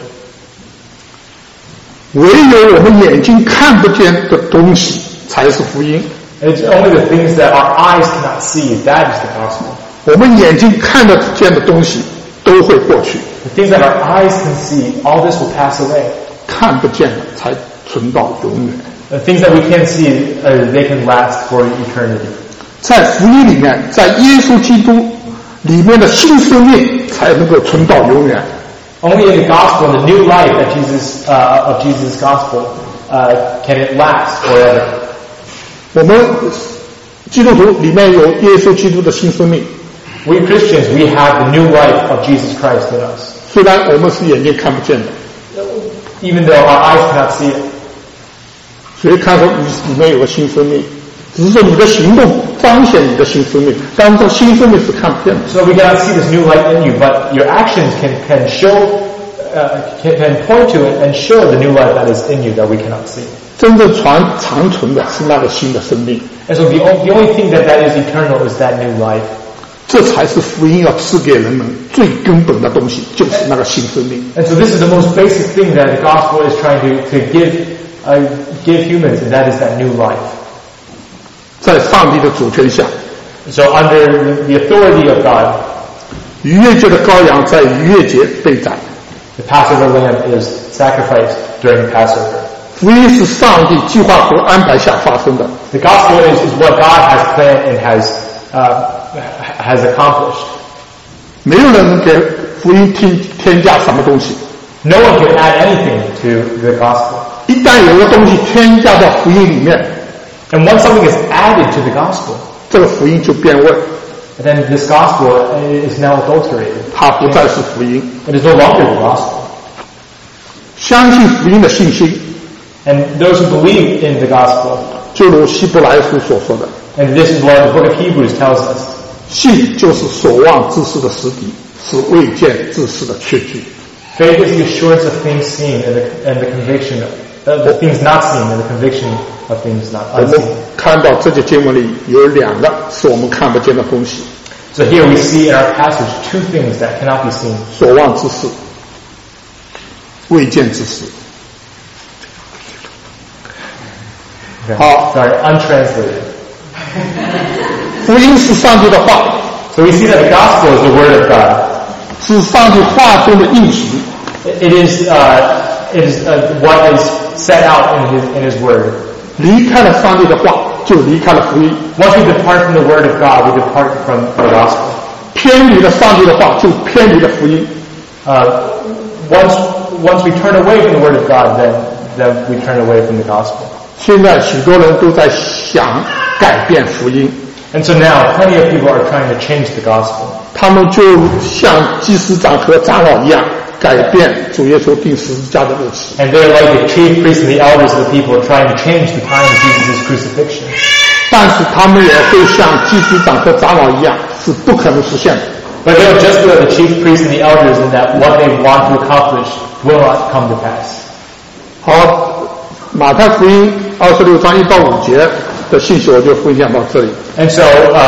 唯有我们眼睛看不见的东西才是福音。 And it's only the things that our eyes cannot see, that is the gospel. 我们眼睛看得见的东西都会过去， The things that our eyes can see, all this will pass away. 看不见的才存到永远。 The things that we can't see, uh, they can last for eternity. 在福音里面，在耶稣基督里面的新生命才能够存到永远。 Only in the gospel, in the new life that Jesus, uh, of Jesus' gospel, uh, can it last forever. 我们基督徒里面有耶稣基督的新生命， We Christians, we have the new life of Jesus Christ in us. 虽然我们是眼睛看不见的， Even though our eyes cannot see it. 所以看出你里面有个新生命，只是说你的行动彰显你的新生命，但是这新生命是看不见的。 So we cannot see this new life in you, but your actions can, can show, uh, can, can point to it and show the new life that is in you that we cannot see. 真正传长存的是那个新的生命， And so the only, the only thing that, that is eternal is that new life. 这才是福音要赐给人们最根本的东西，就是那个新生命。 And so this is the most basic thing that the gospel is trying to, to give, uh, give humans, and that is that new life. 在上帝的主权下， So under the authority of God, 逾越节的羔羊在逾越节被宰。 the Passover lamb is sacrificed during the Passover. 福音是上帝计划和安排下发生的， The gospel is, is what God has planned and has, uh, has accomplished. 没有人能给福音添添加什么东西。 No one can add anything to the gospel. 一旦有个东西添加到福音里面， And once something is added to the gospel, 这个福音就变味， then this gospel is now adulterated. 它不再是福音。 It is no longer the gospel. 相信福音的信心， And those who believe in the gospel, 就如希伯来书所说的， and this is what the book of Hebrews tells us, 信就是所望之事的实底，是未见之事的确据。 faith is the assurance of things seen and the, and the conviction of, of the things not seen and the conviction of things not 我们 unseen. 看到这节经文里有两个是我们看不见的东西， So here we see in our passage two things that cannot be seen. 所望之事，未见之事。 Okay. Oh. Sorry, untranslated. 福音是上帝的话， So we see that the gospel is the word of God. 是上帝话中的应许， It is, uh, it is uh, what is set out in his, in his word. 离开了上帝的话，就离开了福音； Once we depart from the word of God, we depart from the gospel. 偏离了上帝的话，就偏离了福音。 Uh, once, once we turn away from the word of God, then, then we turn away from the gospel. 现在许多人都在想改变福音， And so now, plenty of people are trying to change the gospel. 他们就像祭司长和长老一样，改变主耶稣钉十字架的日期。 And they're like the chief priests and the elders of the people trying to change the time of Jesus' crucifixion. 但是他们也会像祭司长和长老一样，是不可能实现的。 But they're just like the chief priests and the elders in that what they want to accomplish will not come to pass. 好，马太福音二十六章一到五节的信息我就分享到这里。 And so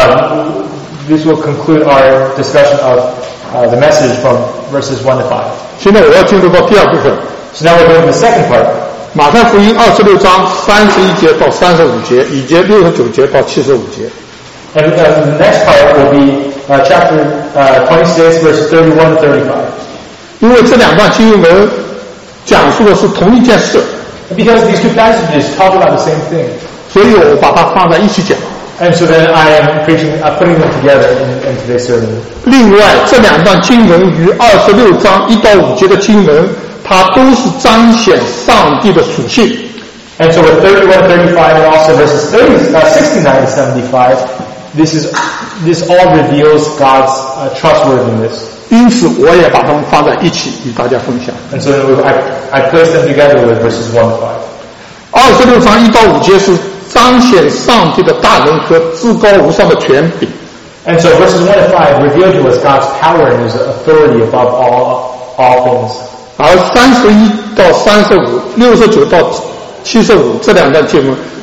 um, this will conclude our discussion of uh, the message from verses one to five. 现在我要进入到第二部分， So now we're going to the second part. 马太福音二十六章三十一节到三十五节，以及六十九节到七十五节。 And uh, the next part will be uh, chapter uh, twenty-six, verses thirty-one to thirty-five. 因为这两段经文讲述的是同一件事， Because these two passages talk about the same thing. 所以我把它放在一起讲。 And so then I am preaching, uh, putting them together in, in today's sermon. 另外，这两段经文与二十六章一到五节的经文，它都是彰显上帝的属性。 And so with thirty-one, thirty-five, and also verses thirty, uh, sixty-nine to seventy-five, this is this all reveals God's uh, trustworthiness. 因此，我也把它们放在一起与大家分享。 And so I, I place them together with verses one to five. 二十六章一到五节是彰显上帝的大能和至高无上的权柄。 And so verses one to five reveal to us God's power and His authority above all all things. 而三十一到三十五、六十九到七十五这两段经文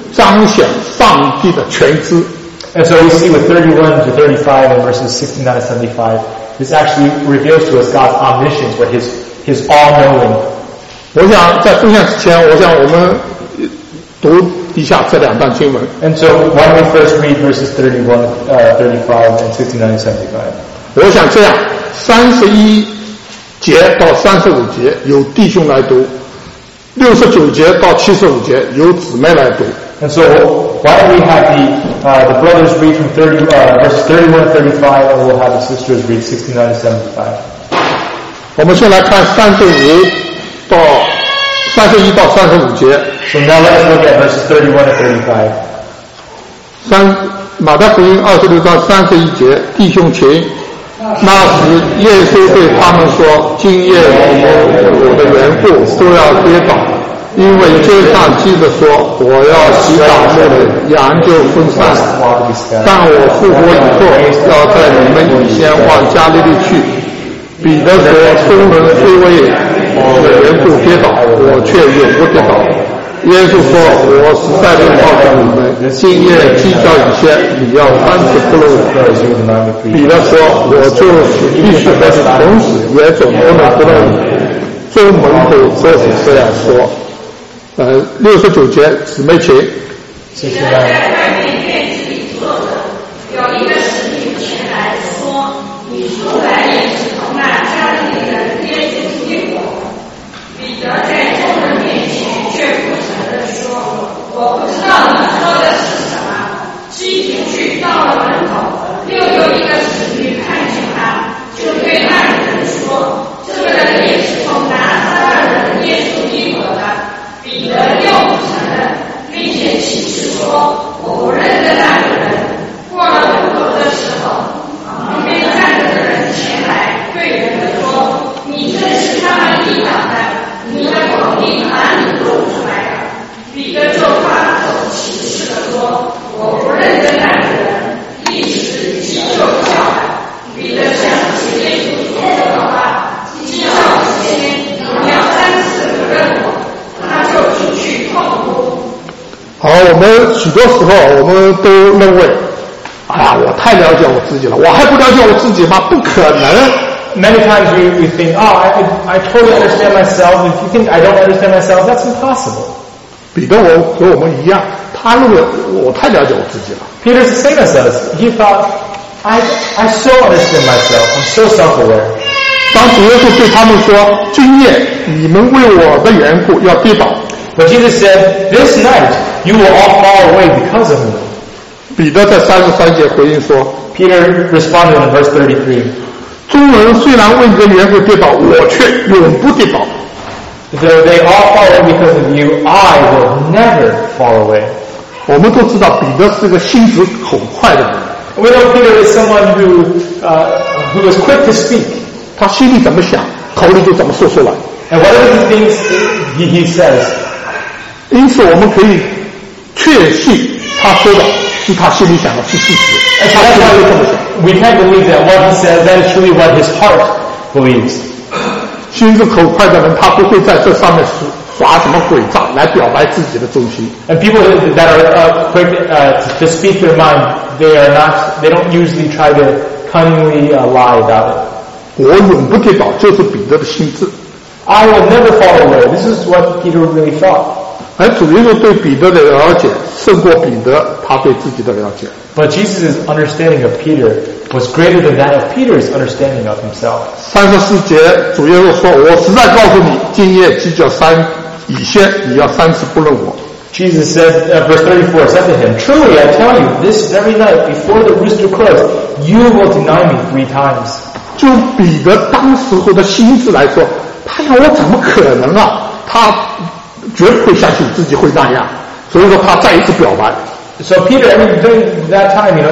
彰显上帝的全知。 And so we see with thirty-one to thirty-five and verses sixty-nine to seventy-five, this actually reveals to us God's omniscience, or His His all-knowing. 我想在分享之前，我想我们读以下这两段经文。 And so why don't we first read verses thirty-one, uh, thirty-five, and sixty-nine to seventy-five? 我想这样，三十一节到三十五节由弟兄来读，六十九节到七十五节由姊妹来读。 And so why don't we have the uh, the brothers read from thirty uh, verses thirty-one to thirty-five, and we'll have the sisters read sixty-nine to seventy-five. 我们先来看三十五到三十一到三十五节。 So now let's look at verses thirty-one to thirty-five. 三马太福音二十六章三十一节，弟兄请。那时耶稣对他们说：今夜你们我的缘故都要跌倒，因为经上记着说，我要洗打牧人，羊就分散了。但我复活以后，要在你们以前往加利利去。彼得说：众人虽为我的缘故跌倒，我却永不跌倒。耶稣说：我实在地告诉你们，今夜鸡叫以前，你要三次不认我。彼得说：我就是必须和你同死，也总不能不认你。众门徒都是这样说。呃，六十九节，姊妹请。 彼得在外面院子里坐着，有一个使女前来说：你出来也是同那加利利人耶稣基督。彼得在众人面前却不承认说：我不知道你说的是什么。进去到了门口，又有一个使女看见他，就对那女人说：这个人也是从拿撒勒人耶稣基督的。彼得又不承认，并且起誓说：我不认得那个人。过了门口的时候，旁边站着的人前来对彼得说：你正是他们一党的，你的口令哪里露出来了？彼得就发手起誓地说：我不认得那个人。一时鸡就叫了。彼得想起耶稣所说的话：鸡叫以前，你要三次不认我。他就出去痛哭。 好，我们许多时候我们都认为，哎呀，我太了解我自己了，我还不了解我自己吗？不可能。 Many times we, we think, oh, I, I totally understand myself. If you think I don't understand myself, that's impossible. 彼得我和我们一样，他认为我太了解我自己了。 Peter's the same as us. He thought, I, I so understand myself. I'm so self-aware. 当主耶稣对他们说：今夜你们为我的缘故要跌倒。 But Jesus said, this night you will all fall away because of me. 彼得在三十三节回应说 Peter responded in verse thirty-three. 众人虽然为你的缘故跌倒，我却永不跌倒。 Though they all fall away because of you, I will never fall away. 我们都知道彼得是个心直口快的人。 We know Peter is someone who, uh, who is quick to speak. 他心里怎么想，口里就怎么说出来。 And whatever he thinks, he, he says. 因此我们可以确信他说的是他心里想的是事实。 And so that's why we can't believe that what he says, that is truly what his heart believes. 心直口快的人，他不会在这上面耍什么诡诈来表白自己的忠心。 And people that are uh, quick uh, to speak their mind, they are not, they don't usually try to cunningly uh, lie about it. 我永不跌倒，就是彼得的心智。 I will never fall away. This is what Peter really thought. 而主耶稣对彼得的了解胜过彼得他对自己的了解。 But Jesus' understanding of Peter was greater than that of Peter's understanding of himself. 三十四节，主耶稣说：“我实在告诉你，今夜鸡叫三以先，你要三次不认我。” Jesus said, uh, verse thirty-four said to him, Truly I tell you, this very night before the rooster crows, you will deny me three times. 就彼得当时候的心智来说，他想我怎么可能啊？他绝不会相信自己会那样，所以说他再一次表白。 So Peter, I mean, during that time, you know,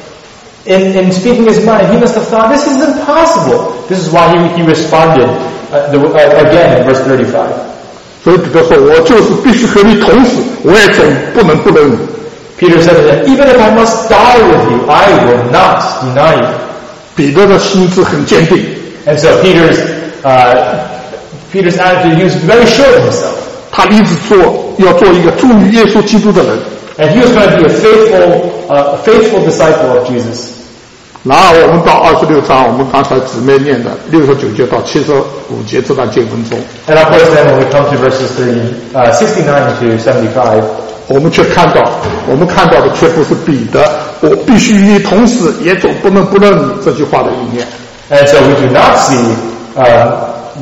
in, in speaking his mind, he must have thought, this is impossible. This is why he, he responded uh, the, uh, again in verse thirty-five. 所以彼得说：“我就是必须和你同死，我也总不能不认你。” Peter said to him, Even if I must die with you, I will not deny you. 彼得的心智很坚定。 And so Peter's, uh, Peter's attitude, he was very sure of himself. 他立志做要做一个忠于耶稣基督的人。 And he was going to be a faithful, uh, a faithful disciple of Jesus. 然后我们到二十六章，我们刚才姊妹念的六十九节到七十五节这段经文中， And of course, then when we come to verses thirty, uh, sixty-nine to seventy-five, 我们却看到，我们看到的却不是彼得"我必须与你同死，也总不能不认你"这句话的应验。 and so we do not see um,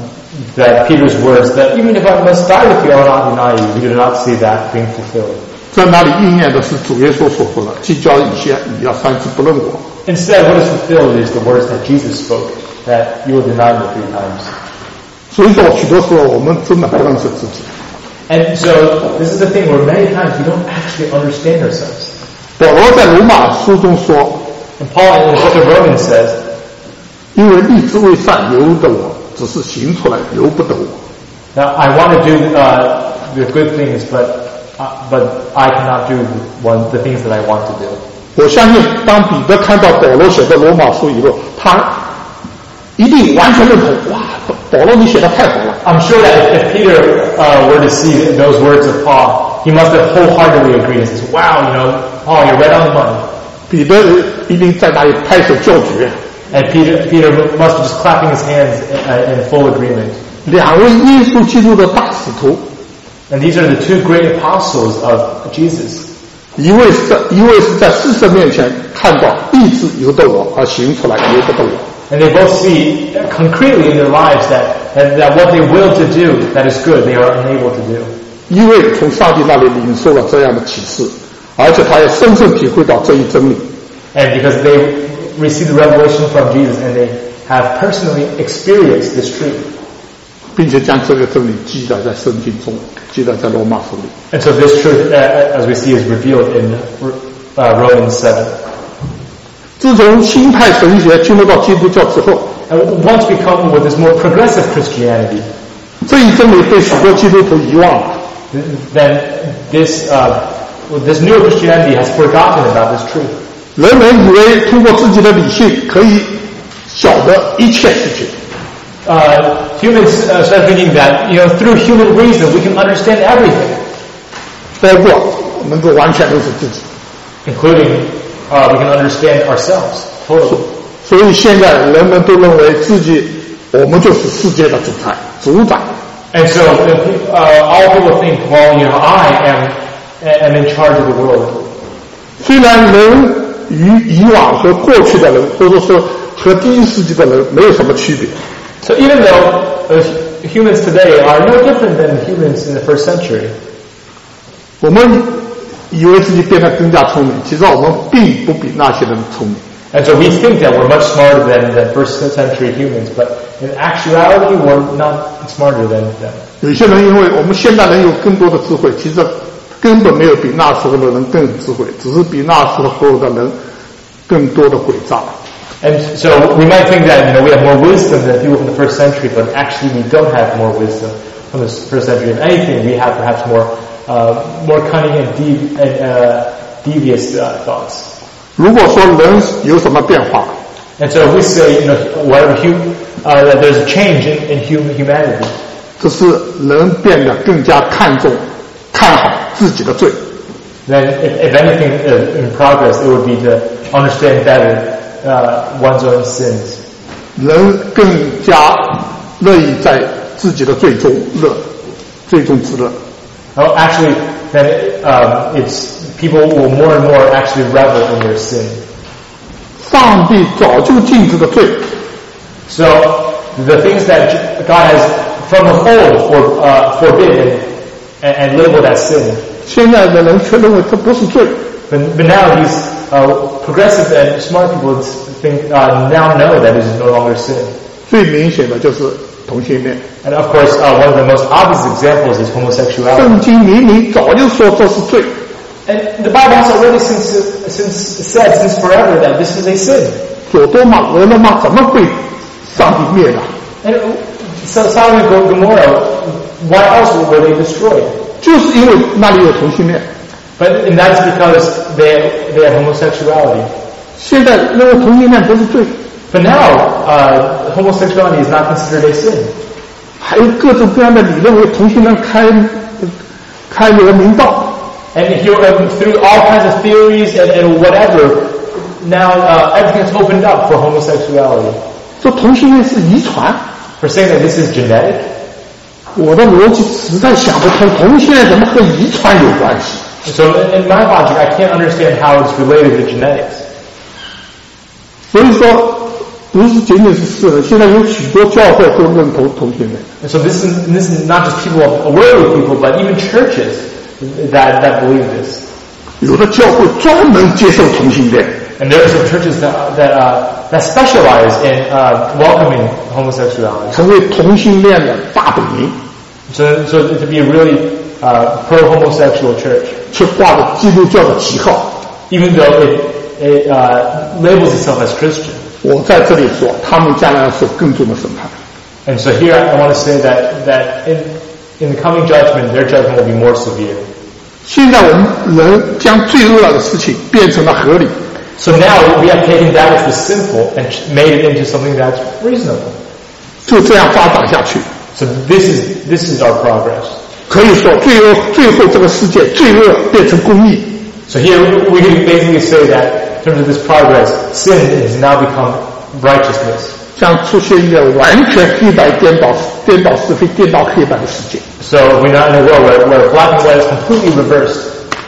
that Peter's words that even if I must die with you, I will not deny you. We do not see that being fulfilled. 在那里应验的是主耶稣所说的："既交以先，你要三次不认我。" Instead, what is fulfilled is the words that Jesus spoke, that you will deny me three times. 所以说，许多时候我们真的不认识自己。 And so this is the thing where many times we don't actually understand ourselves. 保罗在罗马书中说 And Paul in the book of Romans says," 因为立志为善由得我，只是行出来由不得我。" Now, I want to do uh, the good things, but uh, but I cannot do one, the things that I want to do. 我相信，当彼得看到保罗写的罗马书以后，他一定完全认同。哇，保罗你写的太好了！ I'm sure that if, if Peter uh, were to see those words of Paul, he must have wholeheartedly agreed and says, "Wow, you know, Paul, you're right on the money." 彼得一定在那里拍手叫绝。 And Peter, Peter must have just clapping his hands in, in full agreement. 两位耶稣基督的大使徒， And these are the two great apostles of Jesus. 一位是在一位是在世人面前看到立志由得我，而行出来由不得我。 And they both see concretely in their lives that, that, that what they will to do that is good, they are unable to do. 一位从上帝那里领受了这样的启示，而且他也深深体会到这一真理。 And because they receive the revelation from Jesus and they have personally experienced this truth. 并且将这个真理记载在圣经中，记载在罗马书里。 And so this truth, uh, as we see, is revealed in uh, Romans seven. 自从新派神学进入到基督教之后， And once we come with this more progressive Christianity, 这一真理被许多基督徒遗忘了。 then this uh, this new Christianity has forgotten about this truth. 人们以为通过自己的理性可以晓得一切事情， Uh, humans uh, start thinking that, you know, through human reason we can understand everything, 包括能够完全认识自己。 including uh, we can understand ourselves totally. 所以现在人们都认为自己，我们就是世界的主宰、主宰。 And so uh, all people think, well, you know, I am am in charge of the world. 虽然人与以往和过去的人，或者说和第一世纪的人没有什么区别， So even though uh, humans today are no different than humans in the first century, 我们以为自己变得更加聪明，其实我们并不比那些人聪明。 and so we think that we're much smarter than the first century humans, but in actuality we're not smarter than them. 有些人因为我们现代人有更多的智慧，其实根本没有比那时候的人更有智慧，只是比那时候的人更多的诡诈。 And so we might think that, you know, we have more wisdom than people from the first century, but actually we don't have more wisdom from the first century. If anything, we have perhaps more uh, more cunning and, dev- and uh, devious uh, thoughts. 如果说人有什么变化， And so if we say, you know, whatever hum- uh, that there's a change in, in human humanity, 这是人变得更加看重、看好自己的罪。 then if, if anything uh, in progress, it would be to understand better uh, one's own sins. 人更加乐意在自己的罪中乐，罪中自乐。 Oh, actually, then it, um, it's people will more and more actually revel in their sin. 上帝早就禁止的罪， So the things that God has from of old for, uh, forbidden and, and labeled as sin, 现在的人却认为这不是罪。 but, but now these uh, progressive and smart people think uh, now know that it is no longer sin. 最明显的就是同性恋， And of course, uh, one of the most obvious examples is homosexuality. 圣经明明早就说这是罪。 And the Bible has already since, since said since forever that this is a sin. 所多玛、俄罗玛怎么被上帝灭了？ And so Sodom and Gomorrah, why else were they destroyed? 就是因为那里有同性恋。 But and that's because they they have homosexuality. 现在认为同性恋不是罪， But now, uh, homosexuality is not considered a sin. 还有各种各样的理论为同性恋开开了个明道。 And And here, um, through all kinds of theories and, and whatever, now uh, everything's opened up for homosexuality. 说同性恋是遗传， For saying that this is genetic. 我的逻辑实在想不通，同性恋怎么和遗传有关系？ So in my logic, I can't understand how it's related to genetics. 所以说，不是仅仅是世人，现在有许多教会都认同同性恋。 And so this is this is not just people, worldly people, but even churches that that believe this. 有的教会专门接受同性恋， And there are some churches that that uh, that specialize in uh, welcoming homosexuality. 成为同性恋的大本营， So so to be a really uh, pro-homosexual church, 却挂着基督教的旗号。 even though it it uh, labels itself as Christian. 我在这里说，他们将来要受更重的审判。 And so here I want to say that that in in the coming judgment, their judgment will be more severe. 现在我们人将最恶的事情变成了合理， So now we have taken that which was sinful and made it into something that's reasonable. 就这样发展下去。 So this is this is our progress. 可以说，最恶最后这个世界罪恶变成公义， So here we can basically say that in terms of this progress, sin has now become righteousness. 将出现一个完全黑白颠倒、颠倒是非、颠倒黑白的世界。 So we're not in a world where, where black and white is completely reversed.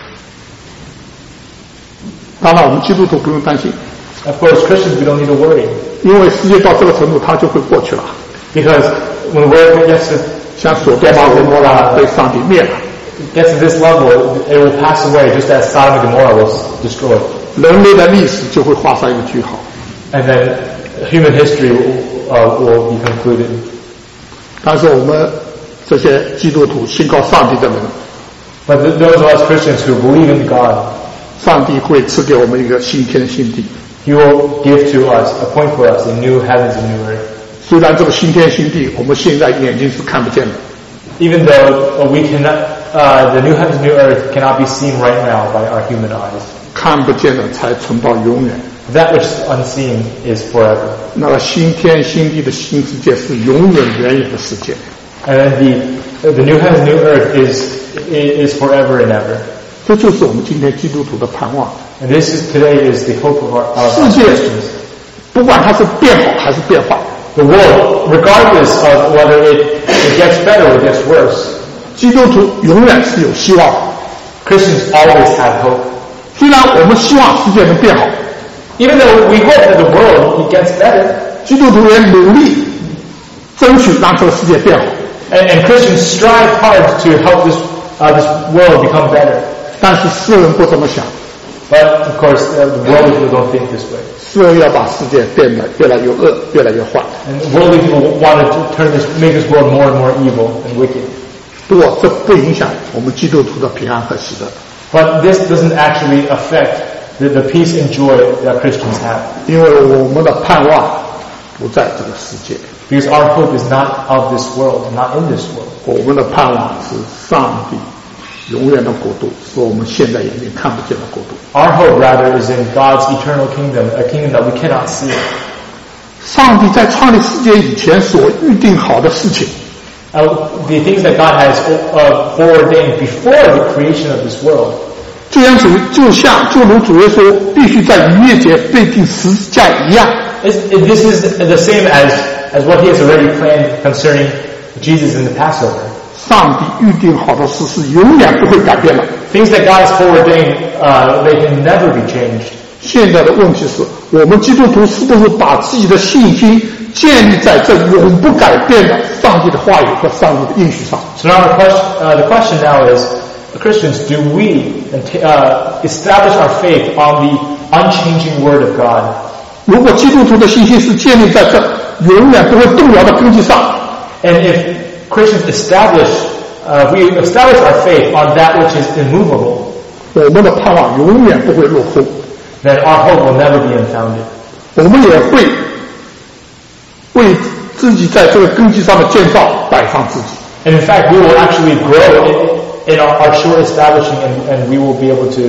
当然，我们基督徒不用担心， Of course, Christians, we don't need to worry. 因为世界到这个程度，它就会过去了。 Because when the world gets to, 像所多玛和摩拉被上帝灭了， gets to this level, it will pass away just as Sodom and Gomorrah was destroyed. 人类的历史就会画上一个句号。 And then human history will, uh, will be concluded. 但是我们这些基督徒信靠上帝的人， But th- those of us Christians who believe in God, 上帝会赐给我们一个新天新地。 He will give to us, appoint for us a new heavens and new earth. 虽然这个新天新地我们现在眼睛是看不见的， Even though uh, we cannot, uh, the new heavens and new earth cannot be seen right now by our human eyes. 看不见的才存到永远。 That which is unseen is forever. 那个新天新地的新世界是永远远远的世界。 And then the, the new heavens and new earth is, is forever and ever. 这就是我们今天基督徒的盼望。 And this is, today is the hope of our, of our 世界 Christians. 不管它是变好还是变坏， The world, regardless of whether it, it gets better or it gets worse, 基督徒永远是有希望的。 Christians always have hope. 虽然我们希望世界能变好， Even though we hope that the world it gets better, 基督徒也努力争取让这个世界变好。 and, and Christians strive hard to help this, uh, this world become better. 但是世人不这么想， But of course, uh, the worldly people don't think this way. 世人要把世界变得越来越恶，越来越坏。 And worldly people want to turn this, make this world more and more evil and wicked. 不过这不影响我们基督徒的平安和喜乐， But this doesn't actually affect the, the peace and joy that Christians have. 因为我们的盼望不在这个世界， Because our hope is not of this world, not in this world. 我们的盼望是上帝永远的国度，是我们现在眼睛看不见的国度。 Our hope, rather, is in God's eternal kingdom, a kingdom that we cannot see. 上帝在创立世界以前所预定好的事情， Uh, the things that God has uh, foreordained before the creation of this world. 就像主就像就如主耶稣必须在逾越节被钉十字架一样， Is, is, this is the same as, as what he has already planned concerning Jesus in the Passover. 上帝预定好的事是永远不会改变的。 Things that God has foreordained, uh, they can never be changed. 现在的问题是我们基督徒是不是把自己的信心建立在这永不改变的上帝的话语和上帝的应许上？ So now the question, uh, the question now is, Christians, do we uh, establish our faith on the unchanging Word of God? 如果基督徒的信心是建立在这永远不会动摇的根基上， And if Christians establish, uh, we establish our faith on that which is immovable, 我们的盼望永远不会落空， then our hope will never be unfounded. 我们也会为自己在这个根基上的建造摆上自己。 And in fact, we will actually grow in, in our, our sure establishing, and, and we will be able to,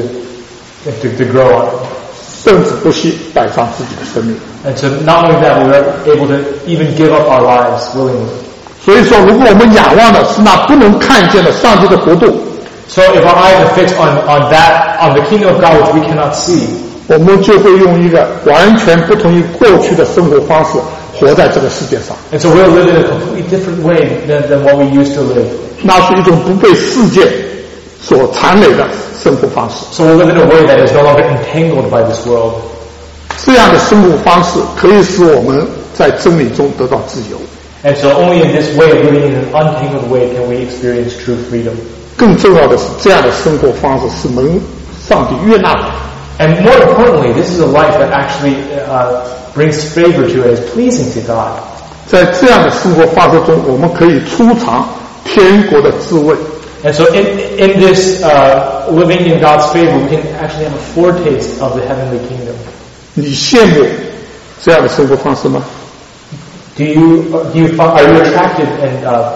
to, to grow on it. 甚至不惜摆上自己的生命。 And so not only that, we are able to even give up our lives willingly. 所以说，如果我们仰望的是那不能看见的上帝的国度， So if our eyes are fixed on, on that, on the kingdom of God which we cannot see, 我们就会用一个完全不同于过去的生活方式活在这个世界上。 and so we'll live in a completely different way than, than what we used to live. 那是一种不被世界所缠累的生活方式。 So we'll live in a way that is no longer entangled by this world. 这样的生活方式可以使我们在真理中得到自由。 And so only in this way of living in an untangled way can we experience true freedom. 更重要的是，这样的生活方式是蒙上帝悦纳的。 And more importantly, this is a life that actually uh, brings favor to it, is pleasing to God. 在这样的生活方式中，我们可以初尝天国的滋味。 And so in, in this uh, living in God's favor, we can actually have a foretaste of the heavenly kingdom. 你羡慕这样的生活方式吗？ Do you, do you find, are you attracted and uh,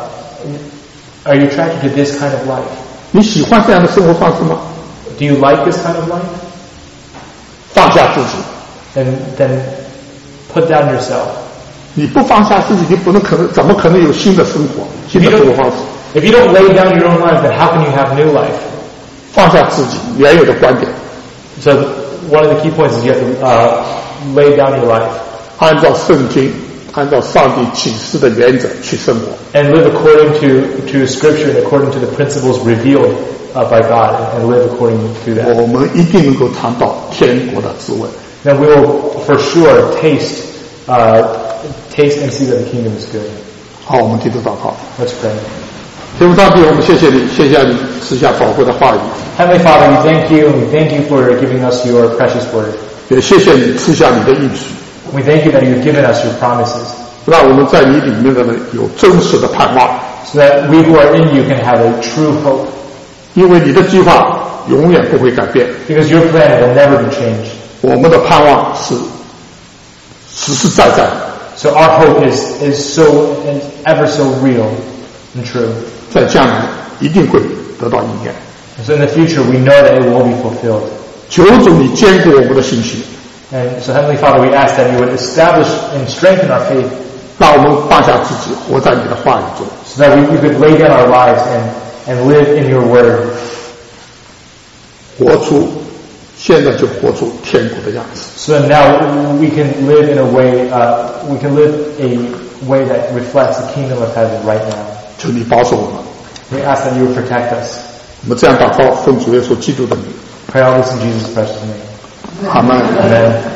are you attracted to this kind of life? 你喜欢这样的生活方式吗？ Do you like this kind of life? 放下自己， Then, then put down yourself. 你不放下自己，你不能可能怎么可能有新的生活、新的生活方式？ If you don't lay down your own life, then how can you have new life? 放下自己原有的观点， So one of the key points is you have to uh, lay down your life 按照圣经、按照上帝启示的原则去生活。 and live according to, to Scripture and according to the principles revealed uh, by God, and live according to that. 我们一定能够尝到天国的滋味。 Then we will for sure taste, uh, taste and see that the kingdom is good. 好，我们低头祷告。 Let's pray. 天父上帝，我们谢谢你，谢谢你赐下宝贵的话语， Heavenly Father, we thank you, and we thank you for giving us your precious word. 也谢谢你赐下你的应许， We thank you that you've given us your promises, 让我们在你里面的人有真实的盼望。 so that we who are in you can have a true hope, 因为你的计划永远不会改变， because your plan will never be changed. 我们的盼望是实实在在的， So our hope is, is so is ever so real and true. 在将来一定会得到应验。 And so in the future, we know that it will be fulfilled. 求主你坚固我们的信心， And so Heavenly Father, we ask that you would establish and strengthen our faith, 让我们放下自己，活在你的话语中， so that we, we could lay down our lives and, and live in your word, 活出现在就活出天国的样子。 so that now we can live in a way, uh, we can live a way that reflects the kingdom of heaven right now. 求你保守我们， We ask that you would protect us. 我们这样祷告，奉主耶稣基督的名， Pray all this in Jesus' precious name. 阿门。 Amen.